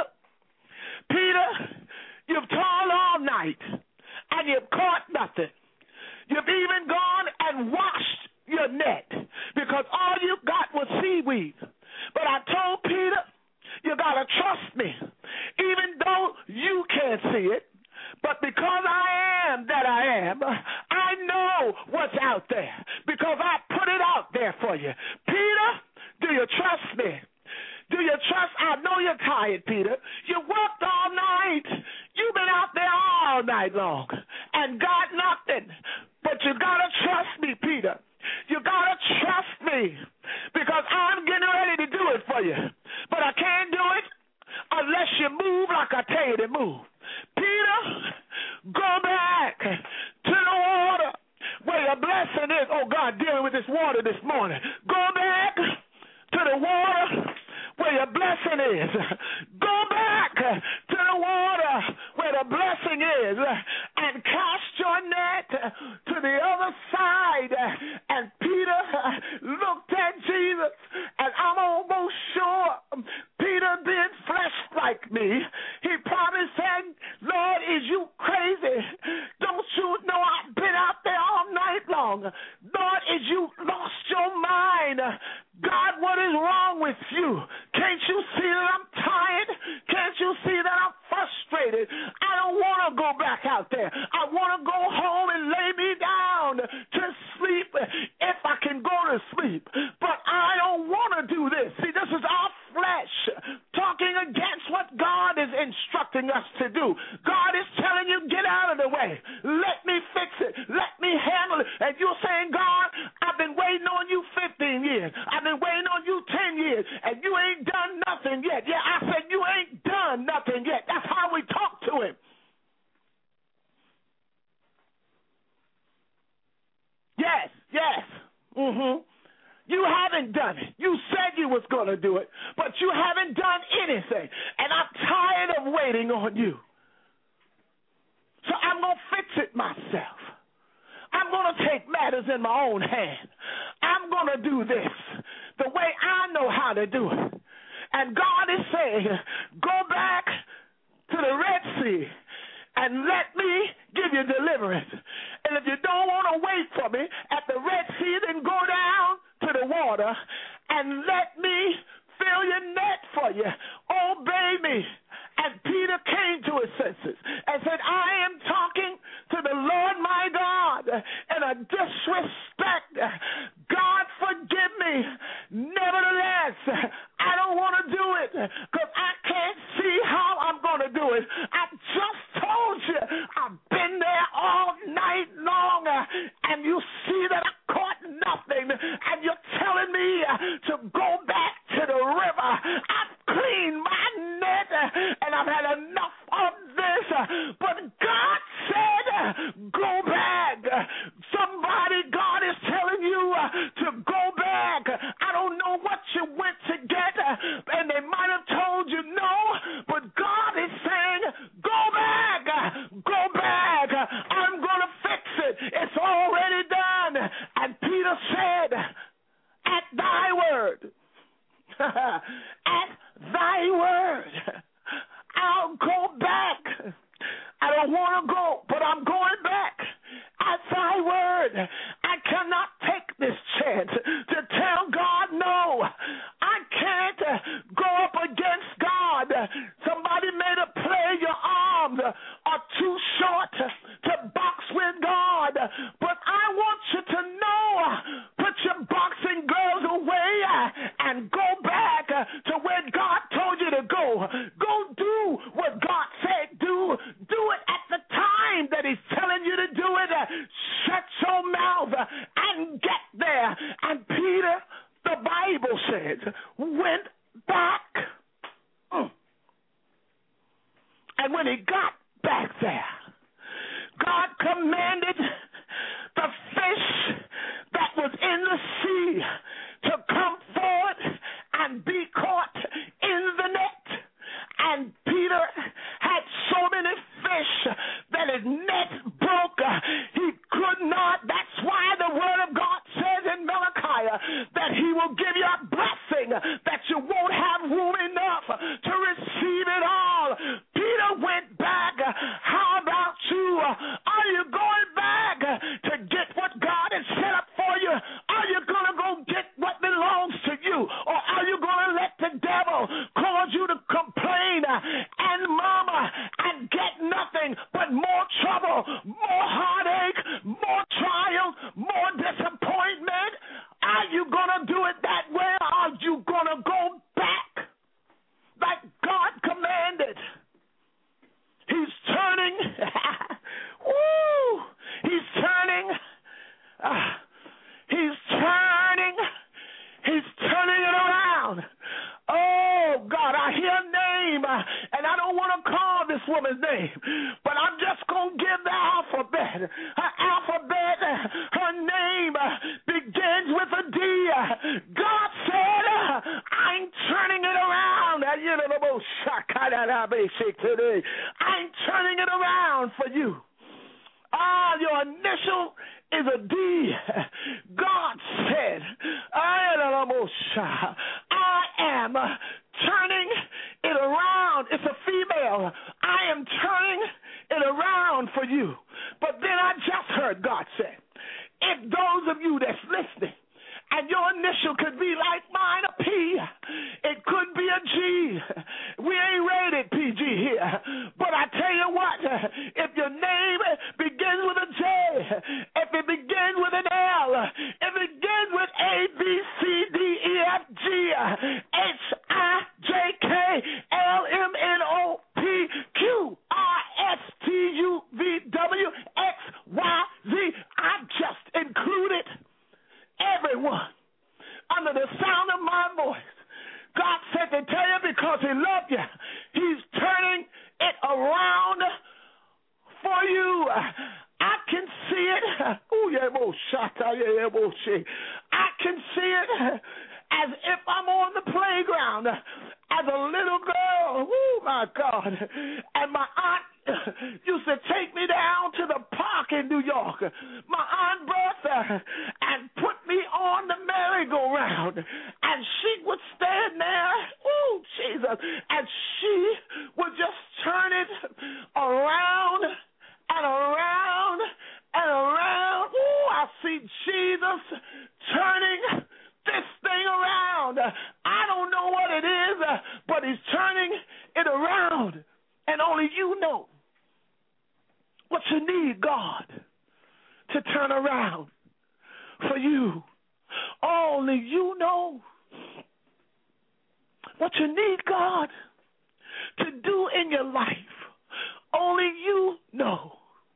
you've toiled all night and you've caught nothing. You've even gone and washed your net because all you got was seaweed. But I told Peter, you got to trust me, even though you can't see it. But because I am that I am, I know what's out there because I put it out there for you. Peter, do you trust me? Do you trust? I know you're tired, Peter. You worked all night. You've been out there all night long and got nothing. But you got to trust me, Peter. You got to trust me because I'm getting ready to do it for you. But I can't do it unless you move like I tell you to move. Peter, go back to the water where your blessing is. Oh, God, dealing with this water this morning. Go back to the water where your blessing is. Go back to the water where the blessing is and cast your net to the other side. And Peter looked at Jesus, and I'm almost sure Peter being flesh like me, he probably said, Lord, is you crazy? Don't you know I've been out there all night long? Lord, is you lost your mind? God, what is wrong with you? Can't you see that I'm tired? Can't you see that I'm frustrated? I don't want to go back out there. I want to go home and lay me down You haven't done it. You said you was going to do it, but you haven't done anything. And I'm tired of waiting on you. So I'm going to fix it myself. I'm going to take matters in my own hand. I'm going to do this the way I know how to do it. And God is saying, go back to the Red Sea and let me give you deliverance. And if you don't want to wait for me at the Red Sea, then go down to the water and let me fill your net for you. Obey me. And Peter came to his senses and said, I am talking to the Lord my God in a disrespect. God, forgive me. Nevertheless, I don't want to do it because I can't see how I'm going to do it. I just told you I've been there all night long, and you see that I caught nothing, and you're telling me to go back to the river. I've cleaned my net, and I've had enough of this. But God said, go back. Somebody, God is telling you to go back. I don't know what you went to get, and they might have told you no, but God is saying, go back. Go back. I'm going to fix it. It's already done. And Peter said, at thy word, at thy word, I'll go back. I don't want to go, but I'm going back. At thy word, I cannot take this chance to tell God no. I can't go up against God. Somebody made a play. Your arms are too short to box with God. But I want you to know, put your boxing gloves away and go back to where God told you to go. Go do what God said do. Do it at the time that he's telling you to do it. Shut your mouth and get there. And Peter, the Bible says, went back. And when he got back there, God commanded the fish that was in the sea to come forward and be caught in the net. And Peter had so many fish that his net broke. He could not. That's why the word of God says in Malachi that he will give you a blessing that you won't have room enough to receive it all. Peter went back. How about you? Are you going back to get what God has set up for you? Are you going to go get what belongs to you? Or are you going to let the devil cause you to complain and murmur and get nothing but more trouble, more heartache, more trials, more disappointment? Are you going to do it that way, or are you going to go back like God commanded? He's turning. Woo! He's turning. He's turning. He's turning it around. Oh, God, I hear a name, and I don't want to call this woman's name, but I'm just going to give the alphabet. Her alphabet, her name begins with a D. God said, I'm turning it around. I'm turning it around for you. Your initial is a D. God said, I am turning it around. It's a female. I am turning it around for you. But then I just heard God say, if those of you that's listening, and your initial could be like mine, a P. It could be a G. We ain't rated PG here. But I tell you what, if your name begins with a J, if it begins with an L, if it begins with A, B, C, D, E, F, G, H, I, J, K, L, M, N, O, P, Q, R, S, T, U, V, W, X, Y, Z, I just included everyone under the sound of my voice. God said to tell you because he loved you, he's turning it around for you. I can see it. I can see it as if I'm on the playground as a little girl. Oh, my God. And my aunt used to take me down to the park in New York, my Aunt Bertha, and put me on the merry-go-round. And she would stand there, oh, Jesus, and she would just turn it around and around and around. Oh, I see Jesus turning this thing around. I don't know what it is, but he's turning it around. And only you know what you need God to turn around for you. Only you know what you need God to do in your life. Only you know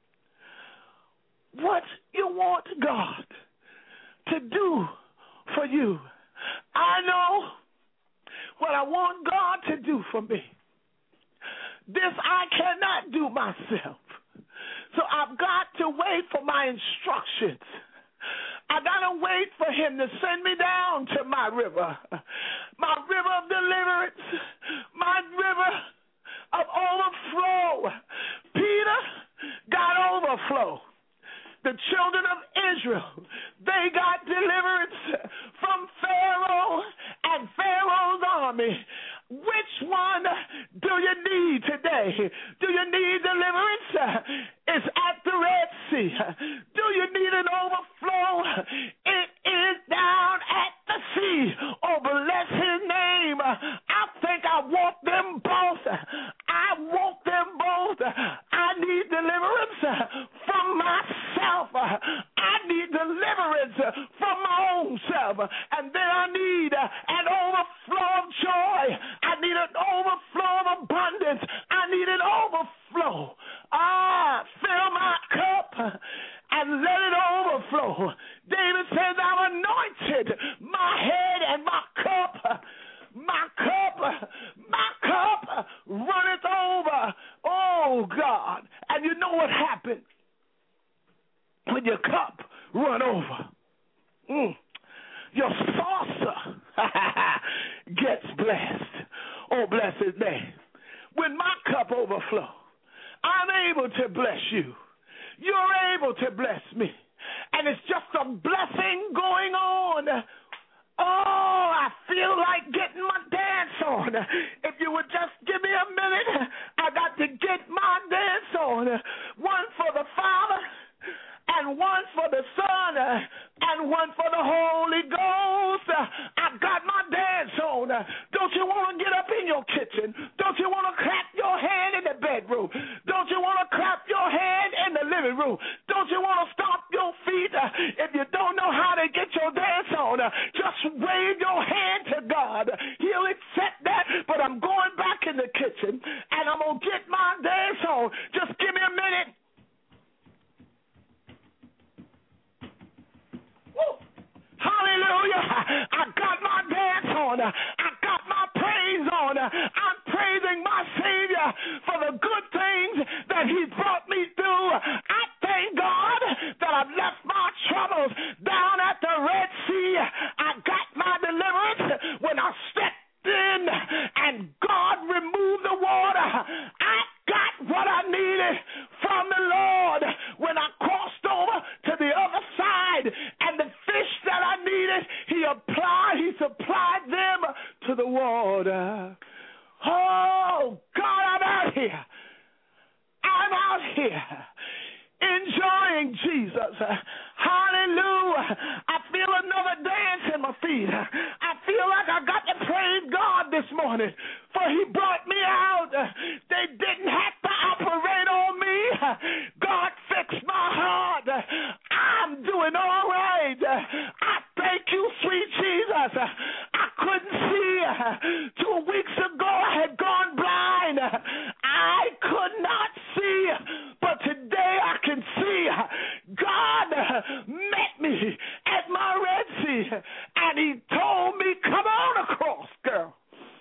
what you want God to do for you. I know what I want God to do for me. This I cannot do myself. So I've got to wait for my instructions. I got to wait for him to send me down to my river of deliverance, my river of overflow. Peter got overflow. The children of Israel, they got deliverance from Pharaoh and Pharaoh's army. Which one do you need today? Do you need deliverance? It's at the Red Sea. Do you need an overflow? It is down at the sea. Oh, bless his name. I think I want them both. I want them both. I need deliverance from myself. I need deliverance from my own self. And then I need an overflow of joy. I need an overflow of abundance. I need an overflow. Fill my cup and let it overflow. David says, I've anointed my head and my cup runneth over. Oh, God. And you know what happened when your cup run over? Your saucer gets blessed. Oh, bless his name. When my cup overflows, I'm able to bless you. You're able to bless me. And it's just a blessing going on. Oh, I feel like getting my dance on. If you would just give me a minute, I got to get my dance on. One for the Father, and one for the Son, and one for the Holy Ghost. I got my dance on. Don't you want to get up in your kitchen? Don't you want to clap your hand in the bedroom? Don't you want to clap your hand in the living room? Don't you want to stomp your feet? If you don't know how to get your dance on, just wave your hand to God. He'll accept that, but I'm going back in the kitchen, and I'm going to get my dance on. Just give me a minute. Hallelujah. I got my dance on. I got my praise on. I'm praising my Savior for the good things that he brought me through. I thank God that I've left my troubles down at the Red Sea. I got my deliverance when I stepped in and God removed the water. I got what I needed from the Lord when I crossed over to the other side, and the fish that I needed, he supplied them to the water. Oh, God, I'm out here. I'm out here enjoying Jesus. Hallelujah. I feel another dance in my feet. I feel like I got to praise God this morning, for he brought me out. They didn't have to operate on me. God fixed my heart. I'm doing all right. I thank you, sweet Jesus. I couldn't see. 2 weeks ago, I had gone blind. I could not see, but today I can see. God met me at my Red Sea, and he told me, come on across, girl.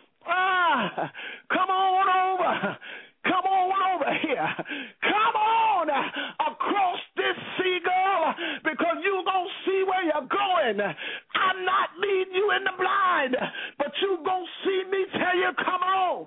Come on over. Come on over here. Come on across this sea, girl, because you're going to see where you're going. I'm not blind, but you going to see me tell you, come on.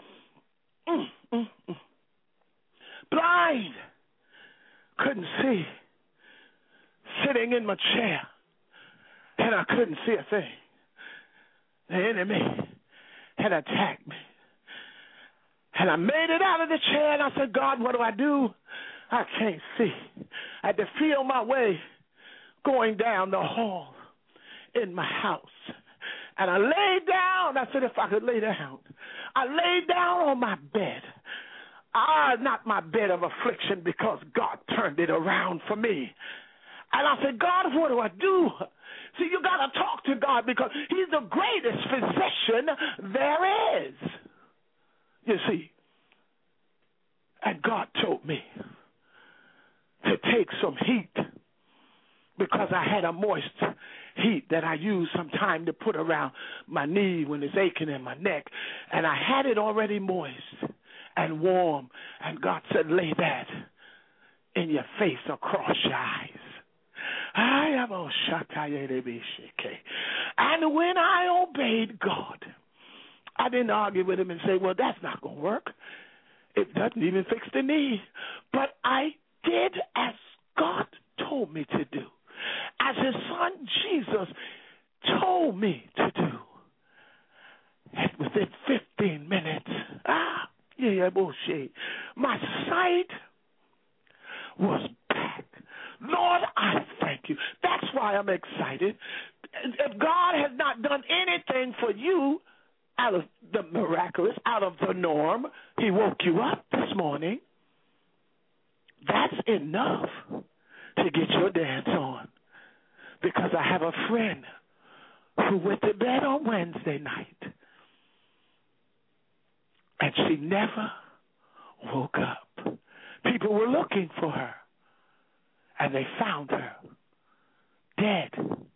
Blind, couldn't see, sitting in my chair, and I couldn't see a thing. The enemy had attacked me. And I made it out of the chair, and I said, God, what do I do? I can't see. I had to feel my way going down the hall in my house. And I laid down. I said, if I could lay down. I laid down on my bed. Not my bed of affliction, because God turned it around for me. And I said, God, what do I do? See, you got to talk to God, because he's the greatest physician there is. You see. And God told me to take some heat, because I had a moist heat that I used sometime to put around my knee when it's aching in my neck. And I had it already moist and warm. And God said, lay that in your face across your eyes. And when I obeyed God, I didn't argue with him and say, well, that's not going to work. It doesn't even fix the knee. But I did as God told me to do, as his son Jesus told me to do. And within 15 minutes, my sight was back. Lord, I thank you. That's why I'm excited. If God has not done anything for you out of the miraculous, out of the norm, he woke you up this morning, that's enough to get your dance on. Because I have a friend who went to bed on Wednesday night, and she never woke up. People were looking for her, and they found her dead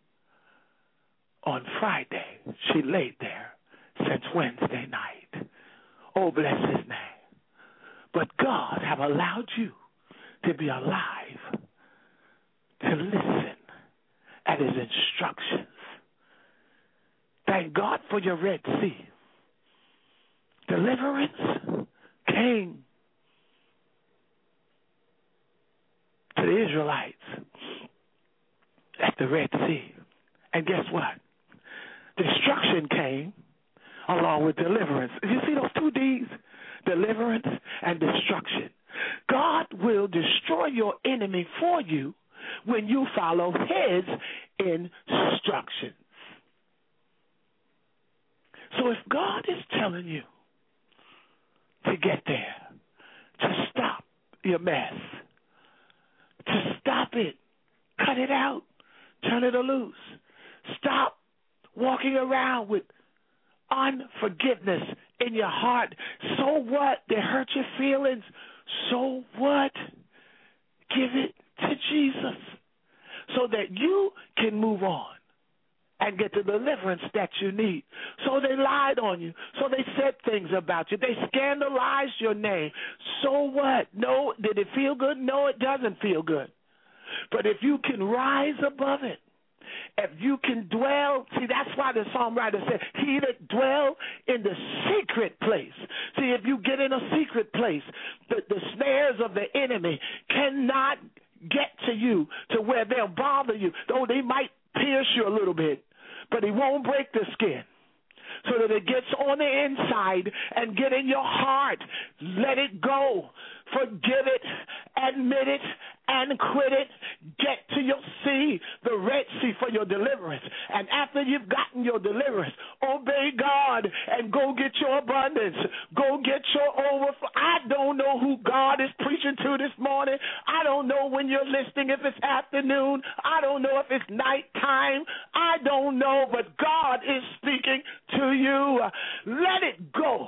on Friday. She laid there since Wednesday night. Oh, bless his name. But God have allowed you to be alive, to listen at his instructions. Thank God for your Red Sea. Deliverance came to the Israelites at the Red Sea. And guess what? Destruction came along with deliverance. You see those two D's? Deliverance and destruction. God will destroy your enemy for you when you follow his instructions. So if God is telling you to get there, to stop your mess, to stop it, cut it out, turn it loose, stop walking around with unforgiveness in your heart. So what? They hurt your feelings. So what? Give it to Jesus so that you can move on and get the deliverance that you need. So they lied on you. So they said things about you. They scandalized your name. So what? No, did it feel good? No, it doesn't feel good. But if you can rise above it, if you can dwell, see, that's why the songwriter said, he that dwell in the secret place. See, if you get in a secret place, the snares of the enemy cannot get to you to where they'll bother you. Though they might pierce you a little bit, but he won't break the skin. So that it gets on the inside and get in your heart. Let it go. Forgive it. Admit it. And quit it. Get to your sea, the Red Sea, for your deliverance. And after you've gotten your deliverance, obey God and go get your abundance. Go get your overflow. I don't know who God is preaching to this morning. I don't know when you're listening, if it's afternoon. I don't know if it's nighttime. I don't know, but God is speaking to you. Let it go.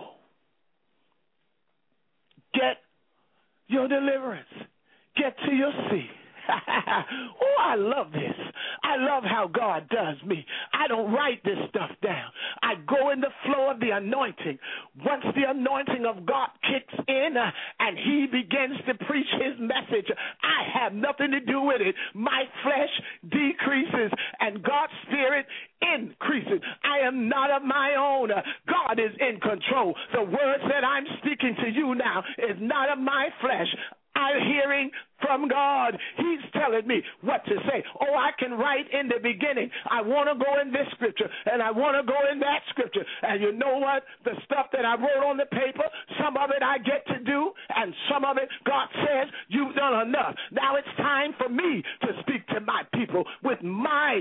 Get your deliverance. Get to your sea. Oh, I love this. I love how God does me. I don't write this stuff down. I go in the flow of the anointing. Once the anointing of God kicks in and he begins to preach his message, I have nothing to do with it. My flesh decreases and God's spirit increases. I am not of my own. God is in control. The words that I'm speaking to you now is not of my flesh. I'm hearing from God. He's telling me what to say. Oh, I can write in the beginning, I want to go in this scripture, and I want to go in that scripture. And you know what? The stuff that I wrote on the paper, some of it I get to do, and some of it God says, you've done enough. Now it's time for me to speak to my people with my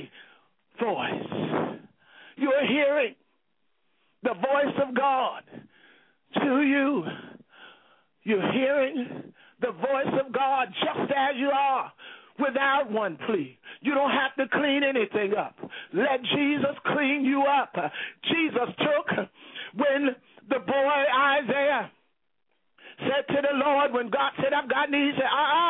voice. You're hearing the voice of God to you. You're hearing the voice of God just as you are, without one plea. You don't have to clean anything up. Let Jesus clean you up. Jesus took, when the boy Isaiah said to the Lord, when God said, I've got needs, he said,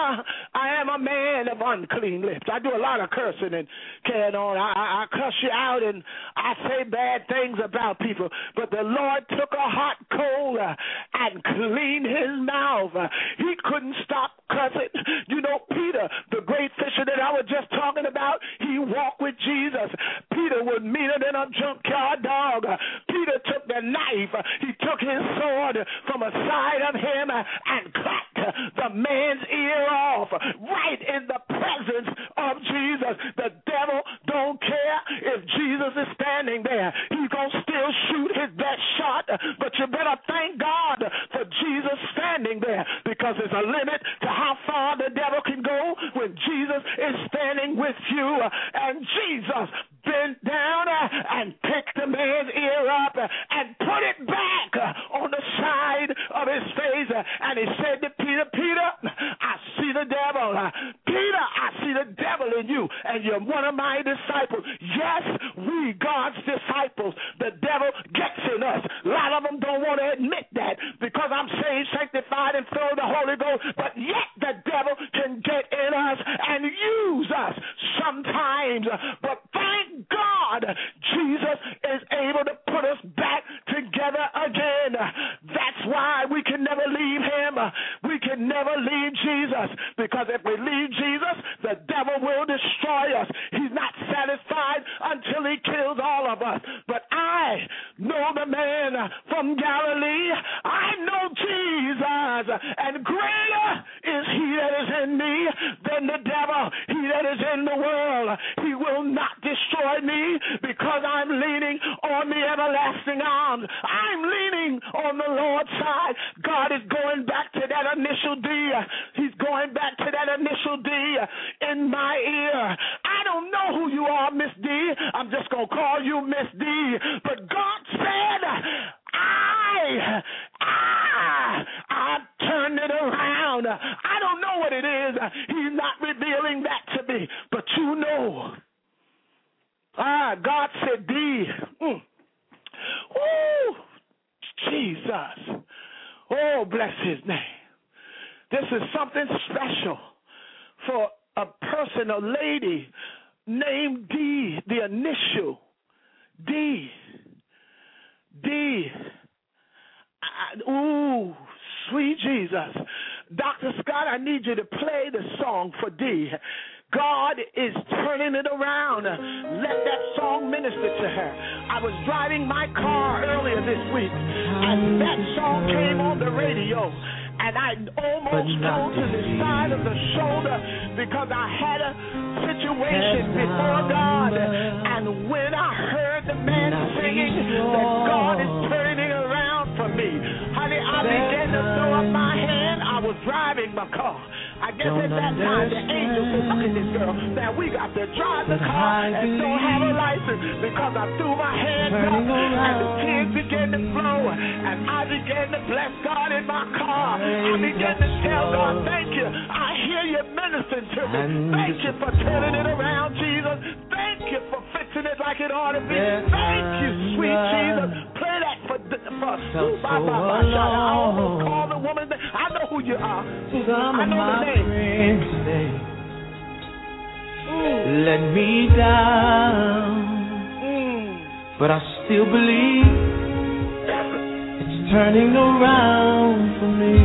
I am a man of unclean lips. I do a lot of cursing and carrying on. I cuss you out and I say bad things about people. But the Lord took a hot coal and cleaned his mouth. He couldn't stop cussing. You know, Peter, the great fisher that I was just talking about, he walked with Jesus. Peter was meaner than a junkyard dog. Peter took the knife. He took his sword from a side of him and cut the man's ear off right in the presence of Jesus. The devil don't care if Jesus is standing there. He's going to still shoot his best shot, but you better thank God for Jesus standing there, because there's a limit to how far the devil can go when Jesus is standing with you. And Jesus bent down and picked the man's ear up and put it back on the side of his face. And he said to Peter, Peter, I see the devil. Peter, I see the devil in you, and you're one of my disciples. Yes, we, God's disciples, the devil gets in us. A lot of them don't want to admit that, because I'm saved, sanctified, and filled with the Holy Ghost, but yet the devil can get in us and use us sometimes. But thank God Jesus is able to put us back together again. That's why we can never leave him. We can never leave Jesus, because if we leave Jesus, the devil will destroy us. He's not satisfied until he kills all of us. But I know the man from Galilee. I know Jesus, and greater is he that is in me than the devil, he that is in the world. He will not destroy me, because I'm leaning on the everlasting arms. I'm leaning on the Lord's side. God is going back to that initial D. He's going back to that initial D in my ear. I don't know who you are, Miss D. I'm just going to call you Miss D. But God said, I turned it around. I don't know what it is. He's not revealing that to me. But you know. God said D. Oh, Jesus. Oh, bless his name. This is something special for a person, a lady named D, the initial D. D. Ooh, sweet Jesus. Dr. Scott, I need you to play the song for D. God is turning it around. Let that song minister to her. I was driving my car earlier this week, and that song came on the radio, and I almost fell to the side of the shoulder, because I had a situation before God, and when I heard the man singing that God is turning it around for me, honey, I began to throw up my hand. I was driving my car. I guess at that time the angel said, look at this girl. Now we got to drive the car and don't have a license, because I threw my hands up and the tears began to flow, and I began to bless God in my car. I began to tell God, thank you. I hear you ministering to me. Thank you for turning it around, Jesus. Thank you for fixing it like it ought to be. Thank you, sweet Jesus. Play that for I almost call the woman. I know who you are. I know the name. let me down, but I still believe it's turning around for me,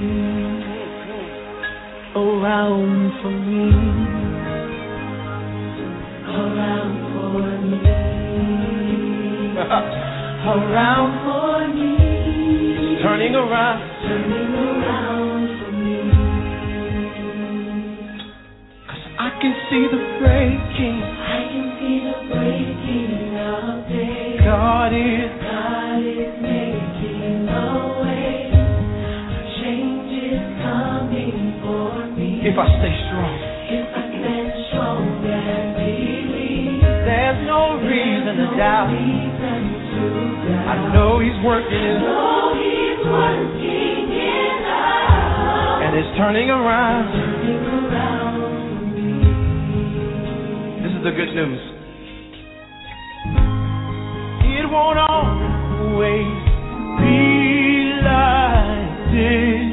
around for me, around for me, around for me, it's turning around for me. I can see the breaking. I can see the breaking of day. God is making a way. Change is coming for me. If I stay strong. If I stand strong and believe. There's no reason to doubt. I know He's working it. And it's turning around. The good news. It won't always be like this.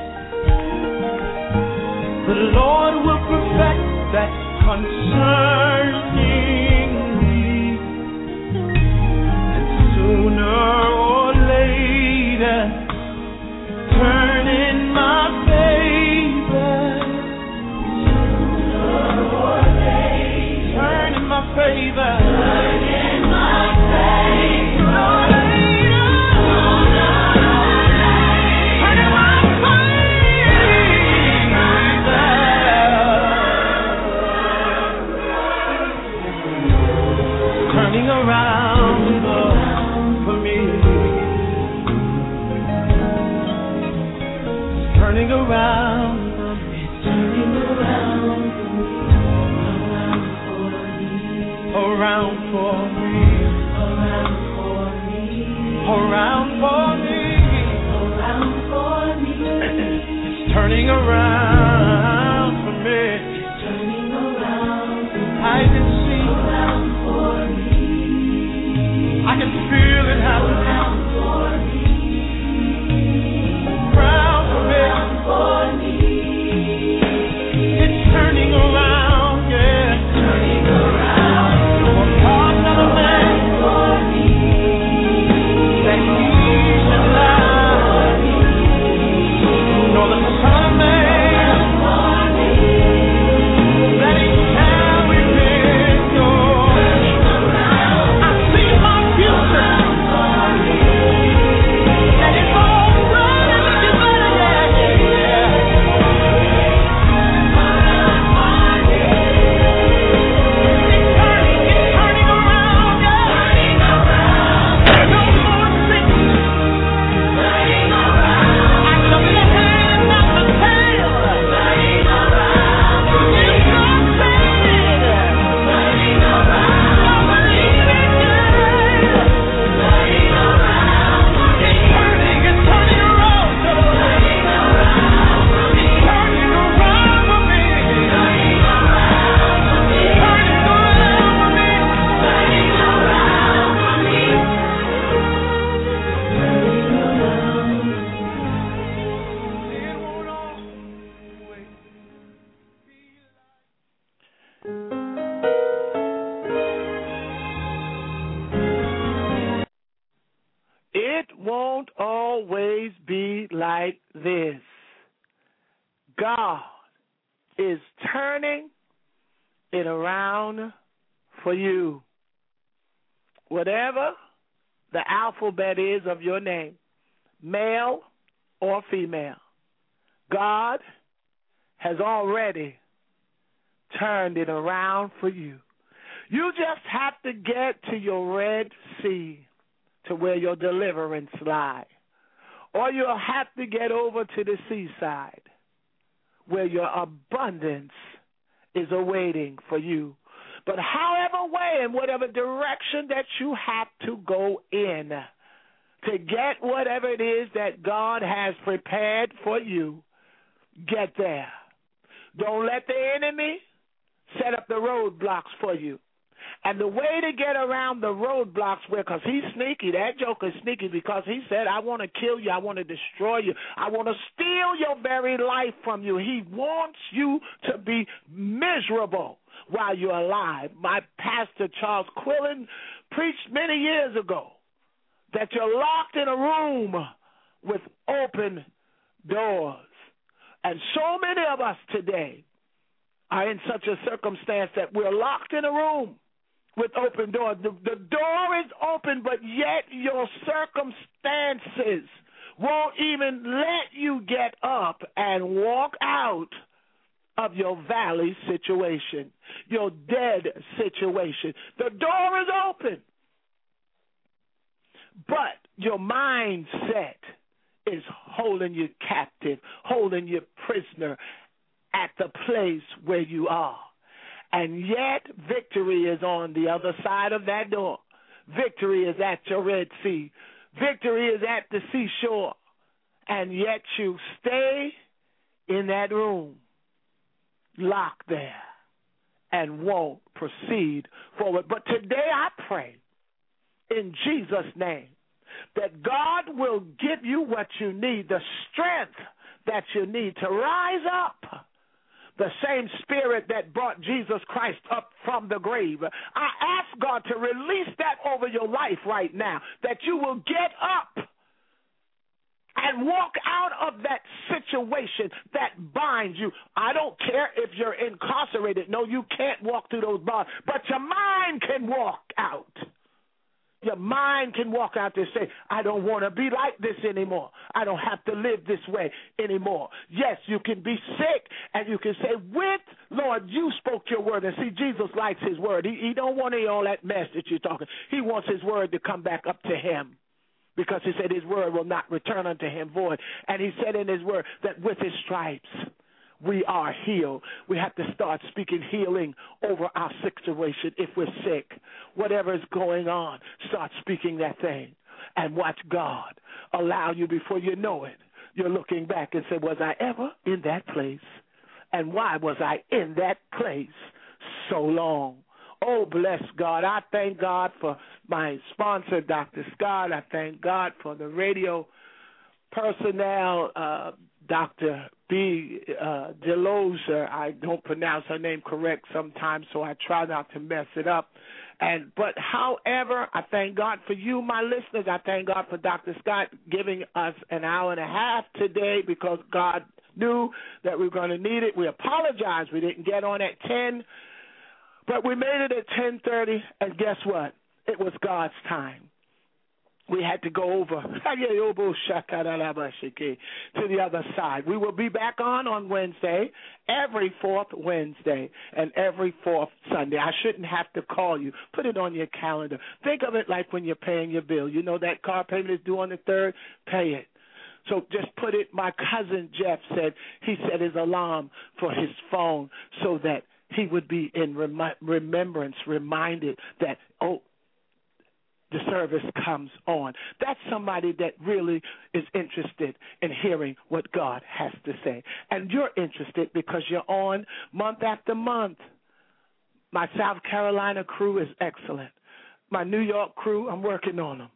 The Lord will perfect that concerning me, and sooner or later turn in my favor. Favor. Turn in my favor. Turn in my favor. Turning around for me. Turning around. Around for me, around for me, around for me, around for me. It's turning around for me. It's turning around. I can see around for me. I can feel it happening. Around for me. Around for me. Around for me. It's turning around, yeah. Turning around. God is turning it around for you. Whatever the alphabet is of your name, male or female, God has already turned it around for you. You just have to get to your Red Sea, to where your deliverance lies. Or you'll have to get over to the seaside, where your abundance is awaiting for you. But however way and whatever direction that you have to go in to get whatever it is that God has prepared for you, get there. Don't let the enemy set up the roadblocks for you. And the way to get around the roadblocks, because he's sneaky, that joker is sneaky, because he said, I want to kill you, I want to destroy you, I want to steal your very life from you. He wants you to be miserable. while you're alive. My pastor, Charles Quillen, preached many years ago that you're locked in a room with open doors. And so many of us today are in such a circumstance that we're locked in a room with open doors. The door is open, but yet your circumstances won't even let you get up and walk out of your valley situation, your dead situation. The door is open, but your mindset is holding you captive, holding you prisoner at the place where you are. And yet victory is on the other side of that door. Victory is at your Red Sea. Victory is at the seashore. And yet you stay in that room, locked there, and won't proceed forward. But today I pray in Jesus' name that God will give you what you need, the strength that you need to rise up. The same spirit that brought Jesus Christ up from the grave. I ask God to release that over your life right now, that you will get up and walk out of that situation that binds you. I don't care if you're incarcerated. No, you can't walk through those bars, but your mind can walk out. Your mind can walk out there and say, I don't want to be like this anymore. I don't have to live this way anymore. Yes, you can be sick, and you can say, Lord, you spoke your word. And see, Jesus likes his word. He don't want any all that mess that you're talking. He wants his word to come back up to him, because he said his word will not return unto him void. And he said in his word that with his stripes we are healed. We have to start speaking healing over our situation. If we're sick, whatever is going on, start speaking that thing and watch God allow you. Before you know it, you're looking back and say, was I ever in that place? And why was I in that place so long? Oh, bless God. I thank God for my sponsor, Dr. Scott. I thank God for the radio personnel, Dr. B. Delozer. I don't pronounce her name correct sometimes, so I try not to mess it up. But however, I thank God for you, my listeners. I thank God for Dr. Scott giving us an hour and a half today, because God knew that we were going to need it. We apologize we didn't get on at 10, but we made it at 10:30, and guess what? It was God's time. We had to go over to the other side. We will be back on Wednesday, every fourth Wednesday, and every fourth Sunday. I shouldn't have to call you. Put it on your calendar. Think of it like when you're paying your bill. You know that car payment is due on the 3rd? Pay it. So just put it. My cousin Jeff said he set his alarm for his phone so that he would be in remembrance, reminded that, the service comes on. That's somebody that really is interested in hearing what God has to say. And you're interested because you're on month after month. My South Carolina crew is excellent. My New York crew, I'm working on them.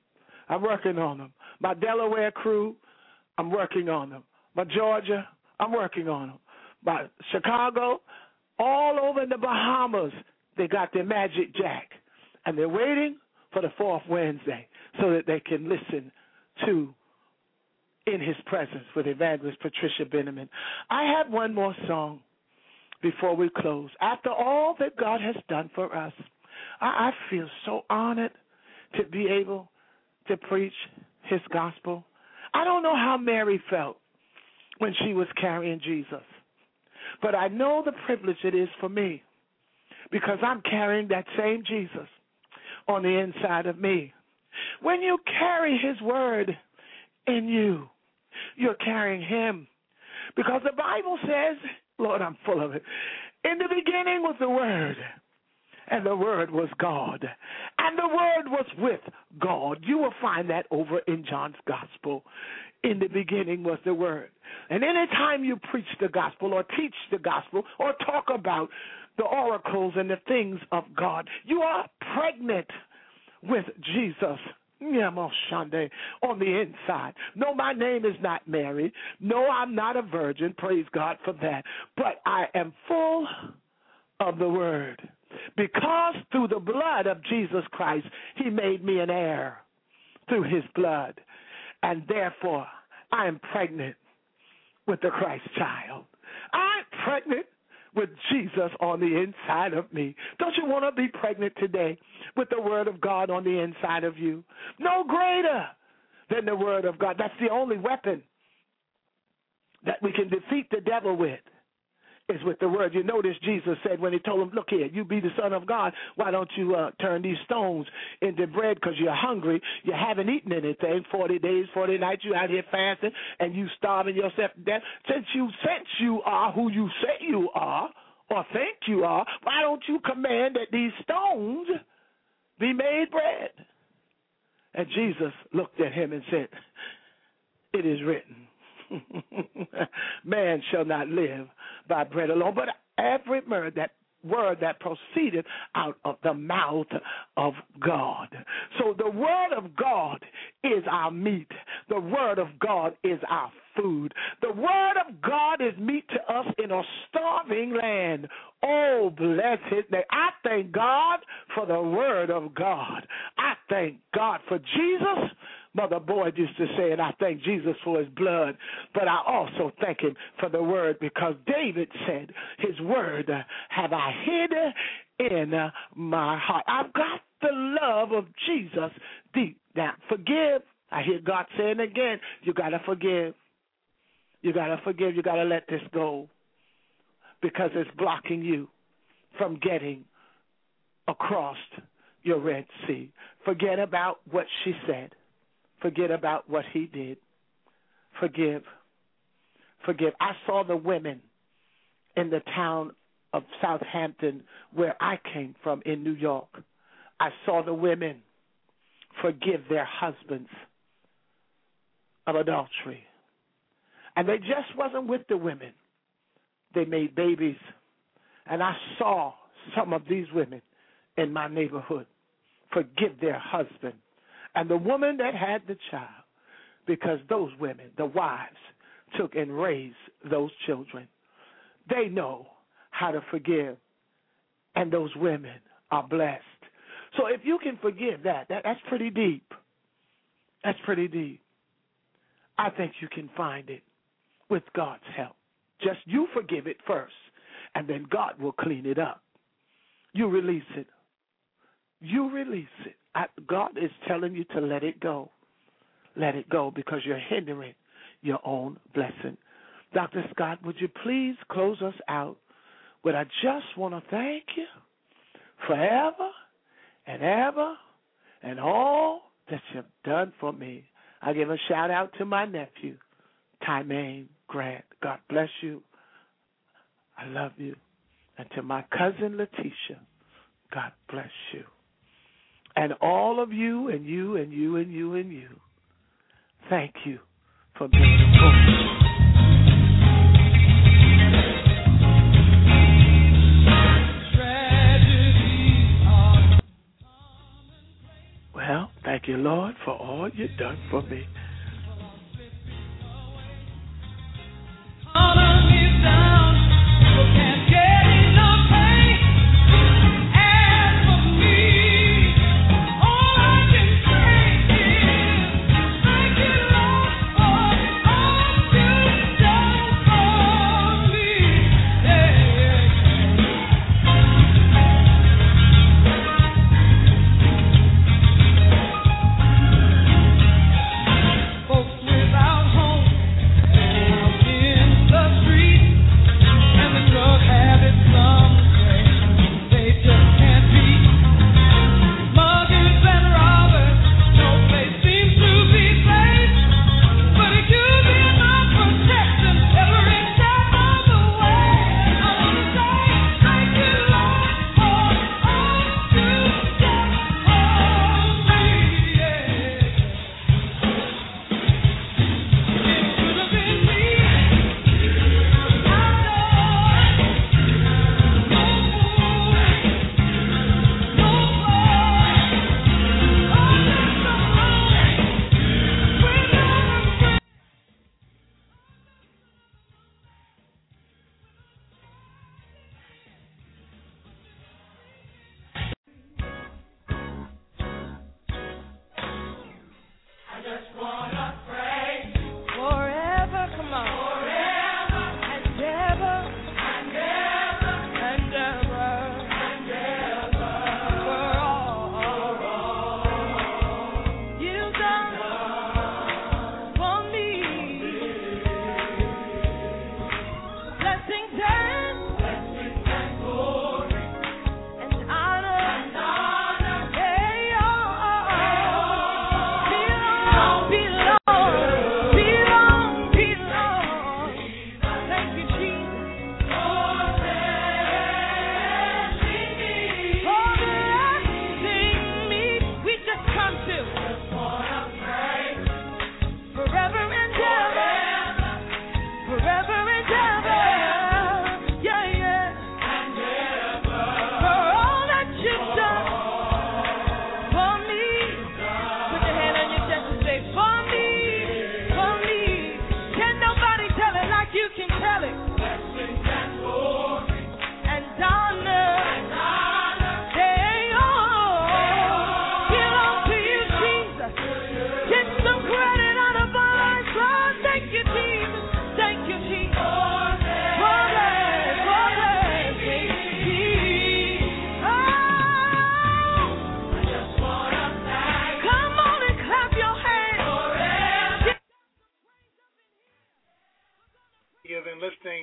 My Delaware crew, I'm working on them. My Georgia, I'm working on them. My Chicago, all over in the Bahamas, they got their Magic Jack. And they're waiting for the fourth Wednesday so that they can listen to In His Presence with Evangelist Patricia Benjamin. I have one more song before we close. After all that God has done for us, I feel so honored to be able to preach His gospel. I don't know how Mary felt when she was carrying Jesus, but I know the privilege it is for me, because I'm carrying that same Jesus on the inside of me. When you carry His word in you, you're carrying Him. Because the Bible says, Lord, I'm full of it, in the beginning was the Word, and the Word was God, and the Word was with God. You will find that over in John's Gospel. In the beginning was the Word. And any time you preach the gospel or teach the gospel or talk about the oracles and the things of God, you are pregnant with Jesus on the inside. No, my name is not Mary. No, I'm not a virgin. Praise God for that. But I am full of the word. Because through the blood of Jesus Christ, he made me an heir through his blood. And therefore, I am pregnant with the Christ child. I'm pregnant with Jesus on the inside of me. Don't you want to be pregnant today with the word of God on the inside of you? No greater than the word of God. That's the only weapon that we can defeat the devil with, is with the word. You notice Jesus said when he told him, look here, you be the Son of God, why don't you turn these stones into bread because you're hungry, you haven't eaten anything, 40 days, 40 nights, you out here fasting, and you starving yourself to death. Since you are who you say you are, or think you are, why don't you command that these stones be made bread? And Jesus looked at him and said, it is written, man shall not live by bread alone, but every word that proceeded out of the mouth of God. So the word of God is our meat. The word of God is our food. The word of God is meat to us in a starving land. Oh, bless his name. I thank God for the word of God. I thank God for Jesus. Mother Boyd used to say, and I thank Jesus for his blood, but I also thank him for the word, because David said, his word have I hid in my heart. I've got the love of Jesus deep down. Forgive. I hear God saying again, you got to forgive. You got to forgive. You got to let this go, because it's blocking you from getting across your Red Sea. Forget about what she said. Forget about what he did. Forgive. Forgive. I saw the women in the town of Southampton, where I came from in New York. I saw the women forgive their husbands of adultery. And they just wasn't with the women. They made babies. And I saw some of these women in my neighborhood forgive their husband and the woman that had the child, because those women, the wives, took and raised those children. They know how to forgive, and those women are blessed. So if you can forgive that's pretty deep. That's pretty deep. I think you can find it with God's help. Just you forgive it first, and then God will clean it up. You release it. You release it. God is telling you to let it go. Let it go, because you're hindering your own blessing. Dr. Scott, would you please close us out with, I just want to thank you forever and ever and all that you've done for me. I give a shout out to my nephew, Tymaine Grant. God bless you. I love you. And to my cousin Letitia, God bless you. And all of you and you and you and you and you, thank you for being a part. Well, thank you, Lord, for all you've done for me.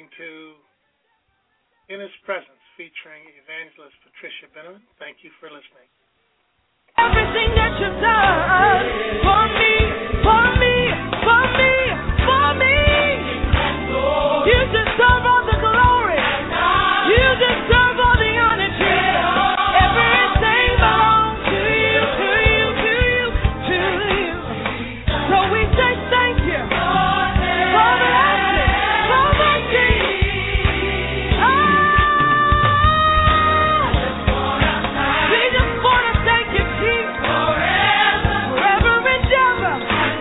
listening to In His Presence featuring evangelist Patricia Benneman. Thank you for listening. Everything that you've done for me, for me, for me, for me. You deserve all the glory. You deserve all the honor, Jesus. Everything belongs to you, to you, to you, to you. So we say thank you for blessing, for mercy. We just want to thank you, Jesus. Forever and ever.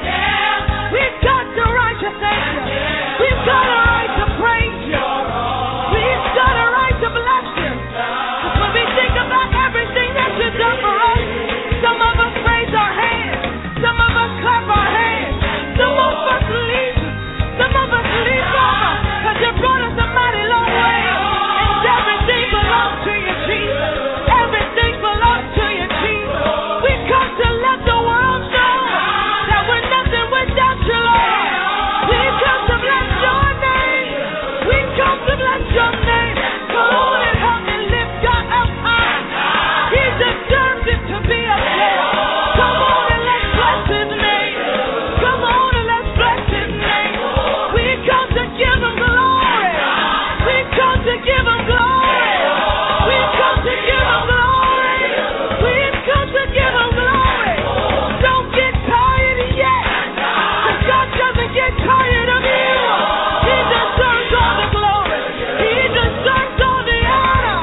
We've got the right to thank you. We've got a right to praise you. We've got a right to bless you. 'Cause when we think about everything that you've done for us, some of us raise our hands, some of us clap our hands, some of us leap, some of us leap over, 'cause you brought us a mighty long way. And everything belongs to you, Jesus. Everything belongs to you, Jesus. We come to let the world know that we're nothing without you, Lord. We come to bless your name. We come to bless your name. Come on and help me lift God up high. He deserves it to be up there. Come on and let's bless his name. Come on and let's bless his name. We come to give him glory. We come to give him glory. We come to give him glory. We've come to give him glory. Don't get tired yet. 'Cause God doesn't get tired of you. He deserves all the glory. He deserves all the honor.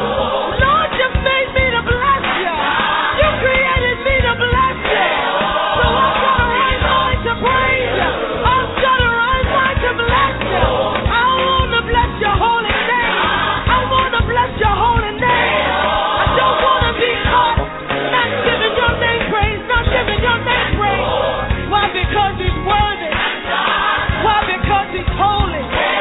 Lord, you made me to bless you. You created me to bless you. So I've got a right mind to praise you. I've got a right mind to bless you. I want to bless your holy name. I want to bless your holy name. I don't want to be caught not giving your name praise, not giving your name praise. Why? Because he's worthy. Why? Because he's holy.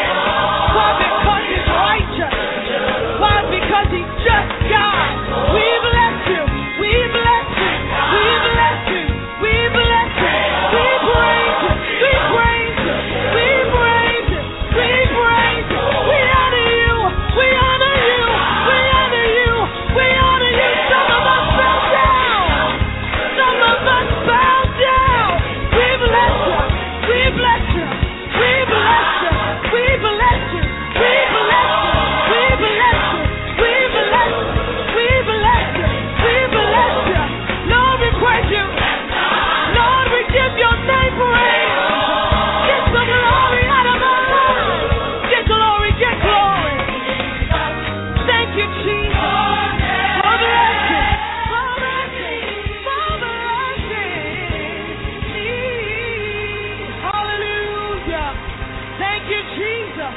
Why? Because he's righteous. Why? Because he's just God. We bless you. We bless you. We bless you. We bless you. We praise you. We praise you. We praise you. We praise you. We honor you. We honor you. We honor you. We honor you. Some of us bow down. Some of us bow down. We bless you. We bless you. We bless you. We bless you. We bless you. We bless you. We bless you. We bless you. We bless you. Lord, we praise you. Lord, we give your name praise. Get the glory out of our lives. Get glory, get glory. Thank you, Jesus. For blessing, for blessing, for blessing me. Hallelujah. Thank you, Jesus.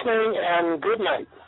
listening, and good night.